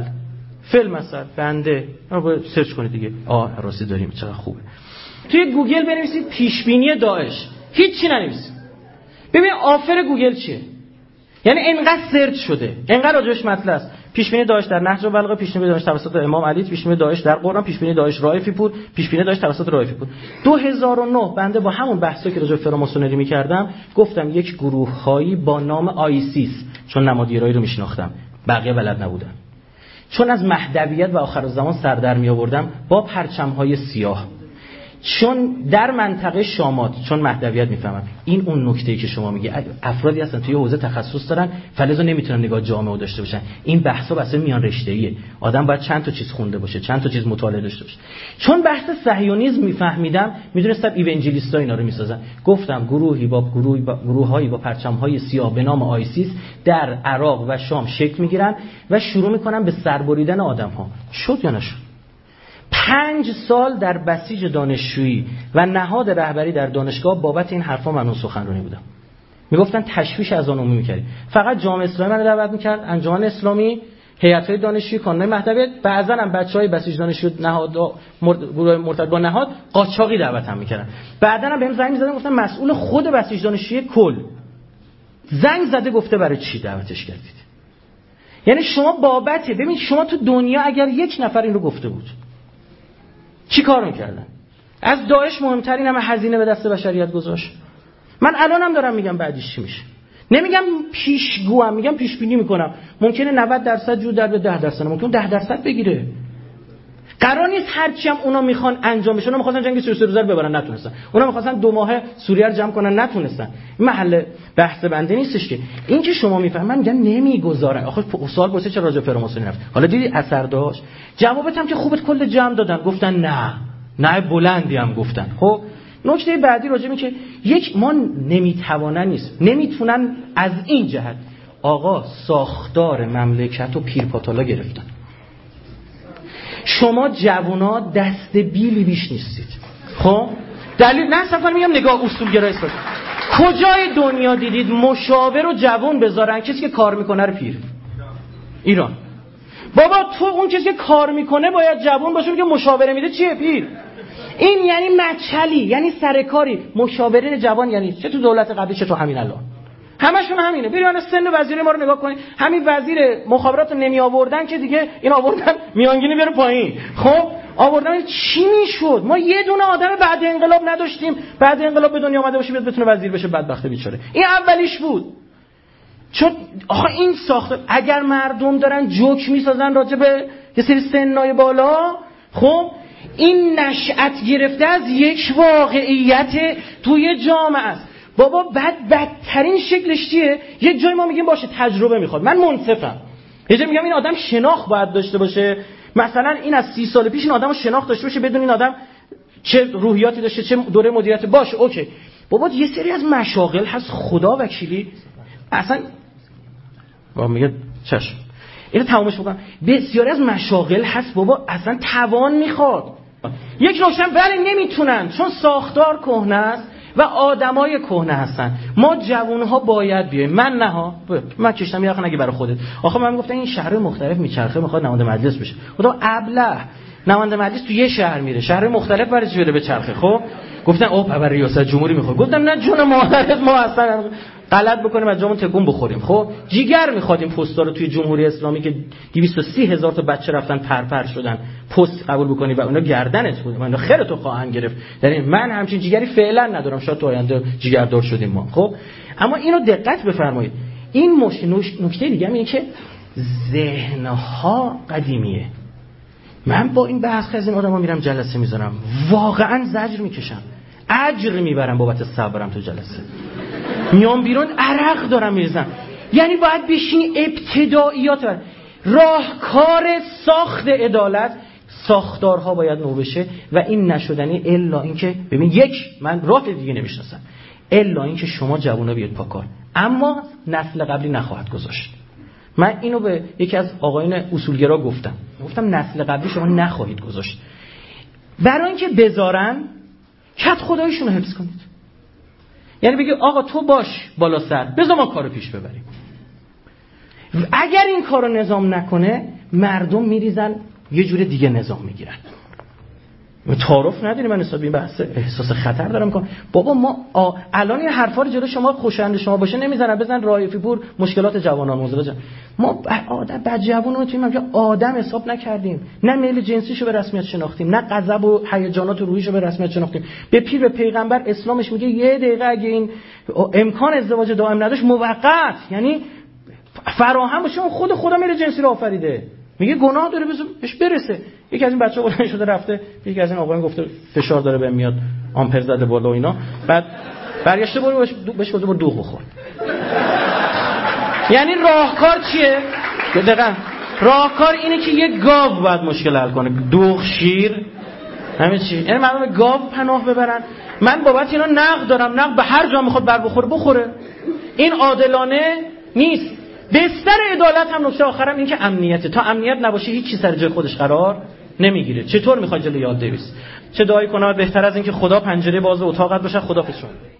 مثل بنده سرچ کنید دیگه. راستی داریم چقدر خوبه. توی گوگل بنویسید پیش بینی داعش. هیچی ننویسید. ببین آفر گوگل چیه؟ یعنی انقدر سرچ شده، انقدر راجعش مطلب است. پیش بینی داعش در نهج البلاغه، پیش بینی داعش توسط امام علی، پیش بینی داعش در قرآن، پیش بینی داعش رائفی پور، پیش بینی داعش توسط رائفی پور. 2009 بنده با همون بحثی که راجع به فراماسونری می‌کردم گفتم یک گروه‌هایی با نام آیسیس، چون نمادگرایی رو میشناختم، بقیه بلد نبودن. چون از مهدویت و آخرالزمان سر در میآوردم با پرچم‌های سیاه. چون در منطقه شامات، چون مهدویت میفهمم، این اون نکته‌ای که شما میگی افرادی هستن توی حوزه تخصص دارن فلزا نمیتونن نگاه جامع داشته باشن. این بحثا بحث میان رشته‌ایه. آدم باید چند تا چیز خونده باشه، چند تا چیز مطالعه داشته باشه. چون بحث صهیونیسم میفهمیدم، میدونستم ایونجلیستا اینا رو میسازن. گفتم گروه‌هایی با پرچم‌های سیاه به نام آیسیس در عراق و شام شکل میگیرن و شروع میکنن به سربریدن آدم‌ها. شد یا نشد؟ 5 سال در بسیج دانشجویی و نهاد رهبری در دانشگاه بابت این حرفا ممنوع سخنرانی بودم. میگفتن تشویش اذان عمومی می‌کردی. فقط جامعه اسلامی من دعوت می‌کرد، انجمن اسلامی، هیئت‌های دانشجویی، کانون‌های مهدویت، بعضا هم بچه‌های بسیج دانشجو نهاد گروه مرتبط با نهاد قاچاقی دعوتم می‌کردن. بعداً هم بهم زنگ می‌زدن گفتن مسئول خود بسیج دانشجویی کل زنگ زده گفته برای چی دعوتش کردید. یعنی شما بابت ببین شما تو دنیا اگر یک نفر این رو گفته بود چی کار میکردن؟ از داعش مهمترین همه هزینه به دست بشریت گذاشت. من الانم دارم میگم بعدش چی میشه. نمیگم پیشگوام، میگم پیش بینی میکنم. ممکنه 90% جو در به 10%، ممکنه 10% بگیره. قرار نیست هرچی هم اونا میخوان انجام بشه. اونا میخواستن جنگ 33 روزه رو ببرن نتونستن. اونا میخواستن 2 ماه سوریه رو جمع کنن نتونستن. این محل بحث بنده نیستش که این که شما میفهمن من میگم نمیگذارن. آخه سوال پرسید چرا راجع فراماسونی رفت. حالا دیدی اثر داشت؟ جوابت هم که خوبت کل جمع دادن گفتن نه بلندی هم گفتن. خب نکته بعدی راجع که یک ما نمیتونن از این جهت آقا ساختار مملکت و پیرپاتالا گرفتن. شما جوونا دست بیلی بیش نیستید. خب دلیل نه صفر میگم نگاه اصولگرایی است. کجای دنیا دیدید مشاور و جوون بذارن کسی که کار میکنه رو پیر؟ ایران. بابا تو اون کسی که کار میکنه باید جوون باشه که مشاوره میده چیه پیر؟ این یعنی مچلی، یعنی سرکاری. مشاورین جوان یعنی چه تو دولت قبلی چه تو همین الان همشون همینه. ببین سن وزیر ما رو نگاه کنید. همین وزیر مخابرات رو نمی آوردن که دیگه این آوردن میانگینی بیاره پایین. خب آوردن چی میشد؟ ما یه دونه آدم بعد انقلاب نداشتیم. بعد انقلاب به دنیا اومده باشه بیاد بتونه وزیر بشه بدبخت بیچاره. این اولیش بود. چون آخه این ساخته اگر مردم دارن جوک میسازن راجع به یه سری سنای بالا، خب این نشأت گرفته از یک واقعیت توی جامعه است. بابا بدترین شکلش چیه؟ یک جای ما میگیم باشه تجربه میخواد. من منصفم. یه جای میگم این آدم شناخت باید داشته باشه. مثلا این از 30 سال پیش این آدمو شناخت داشته باشه بدون این آدم چه روحیاتی داشته چه دوره مدیریت باشه. اوکی. بابا یه سری از مشاغل هست خدا وکیلی اصلا بابا میگه چشم اینو تمامش بکنم. بسیاری از مشاغل هست بابا اصلا توان میخواد. یک روشن ولی نمیتونن چون ساختار کهنه است و آدمای کهنه هستن. ما جوانها باید بیایم. من کشتم یه اگه برای خودت. آخه من گفتم این شهر مختلف میچرخه میخواد نماینده مجلس بشه. خدا ابله نماینده مجلس تو یه شهر میره. شهر مختلف برای چی بره به چرخه؟ خب گفتن برای ریاست جمهوری میخواد. گفتم نه جون مادرت ما اصلا غلط بکنیم از جامون تکون بخوریم. خب جیگر میخوادیم پستا رو توی جمهوری اسلامی که 230,000 تا بچه رفتن پرپر شدن پست قبول بکنی و اونا گردنت بود. من خیرتو خواهند گرفت. یعنی من همچین جیگری فعلا ندارم. شاید تو آینده جیگردار شدیم ما. خب اما اینو دقت بفرمایید. این نکته دیگه اینه که ذهنها قدیمیه. من با این بحث از این آدما میرم جلسه میذارم واقعا زجر میکشم. اجر میبرم بابت صبرم تو جلسه، میام بیرون عرق دارم میریزم. یعنی باید بشینی ابتداییات راهکار ساخت عدالت، ساختارها باید نو بشه و این نشدنی الا اینکه ببین من راه دیگه نمیشناسم الا اینکه شما جوونا بیاد پاکار، اما نسل قبلی نخواهد گذاشت. من اینو به یکی از آقایون اصولگرا گفتم نسل قبلی شما نخواهید گذاشت. برای اینکه بذارن کت خدایشون رو حفظ کنید. یعنی بگی آقا تو باش بالا سر، بذار ما کارو پیش ببریم. اگر این کارو نظام نکنه مردم میریزن یه جور دیگه نظام میگیرن. تعارف نداریم. من حساب این بحث احساس خطر دارم میکنم. بابا ما الان این حرفا رو جلو شما خوشایند شما باشه نمیزنن، بزن رایفی پور مشکلات جوانان موزه. ما بعد جوانو تو این آدم حساب نکردیم، نه میل جنسیشو به رسمیت شناختیم، نه غضب و هیجانات روحیشو به رسمیت شناختیم. به پیر به پیغمبر اسلامش میگه یه دقیقه اگه این امکان ازدواج دائم نداشت موقت، یعنی فراهم بشه، اون خدا میل جنسی رو آفریده، میگه گناه داره بهش برسه. یکی از این بچه‌ها بلند شده رفته، یکی از این آقایان گفته فشار داره بهم میاد، آمپر زده بالا و اینا، بعد برگشته بهش گفته برو دوغ بخور. یعنی راهکار چیه؟ دقیقاً راهکار اینه که یک گاو باید مشکل حل کنه، دوغ، شیر، همه چی. یعنی مردم گاو پناه ببرن. من بابت اینا نقد دارم، نقد به هر جا میخواد بر بخوره. این عادلانه نیست. بستر عدالت هم نکته آخرم این که امنیته. تا امنیت نباشه هیچ چی سر جای خودش قرار نمیگیره. چطور میخوای جلوی یاد دیویس؟ چه دعایی کنم بهتر از این که خدا پنجره باز اتاقت باشه. خدافظ شما.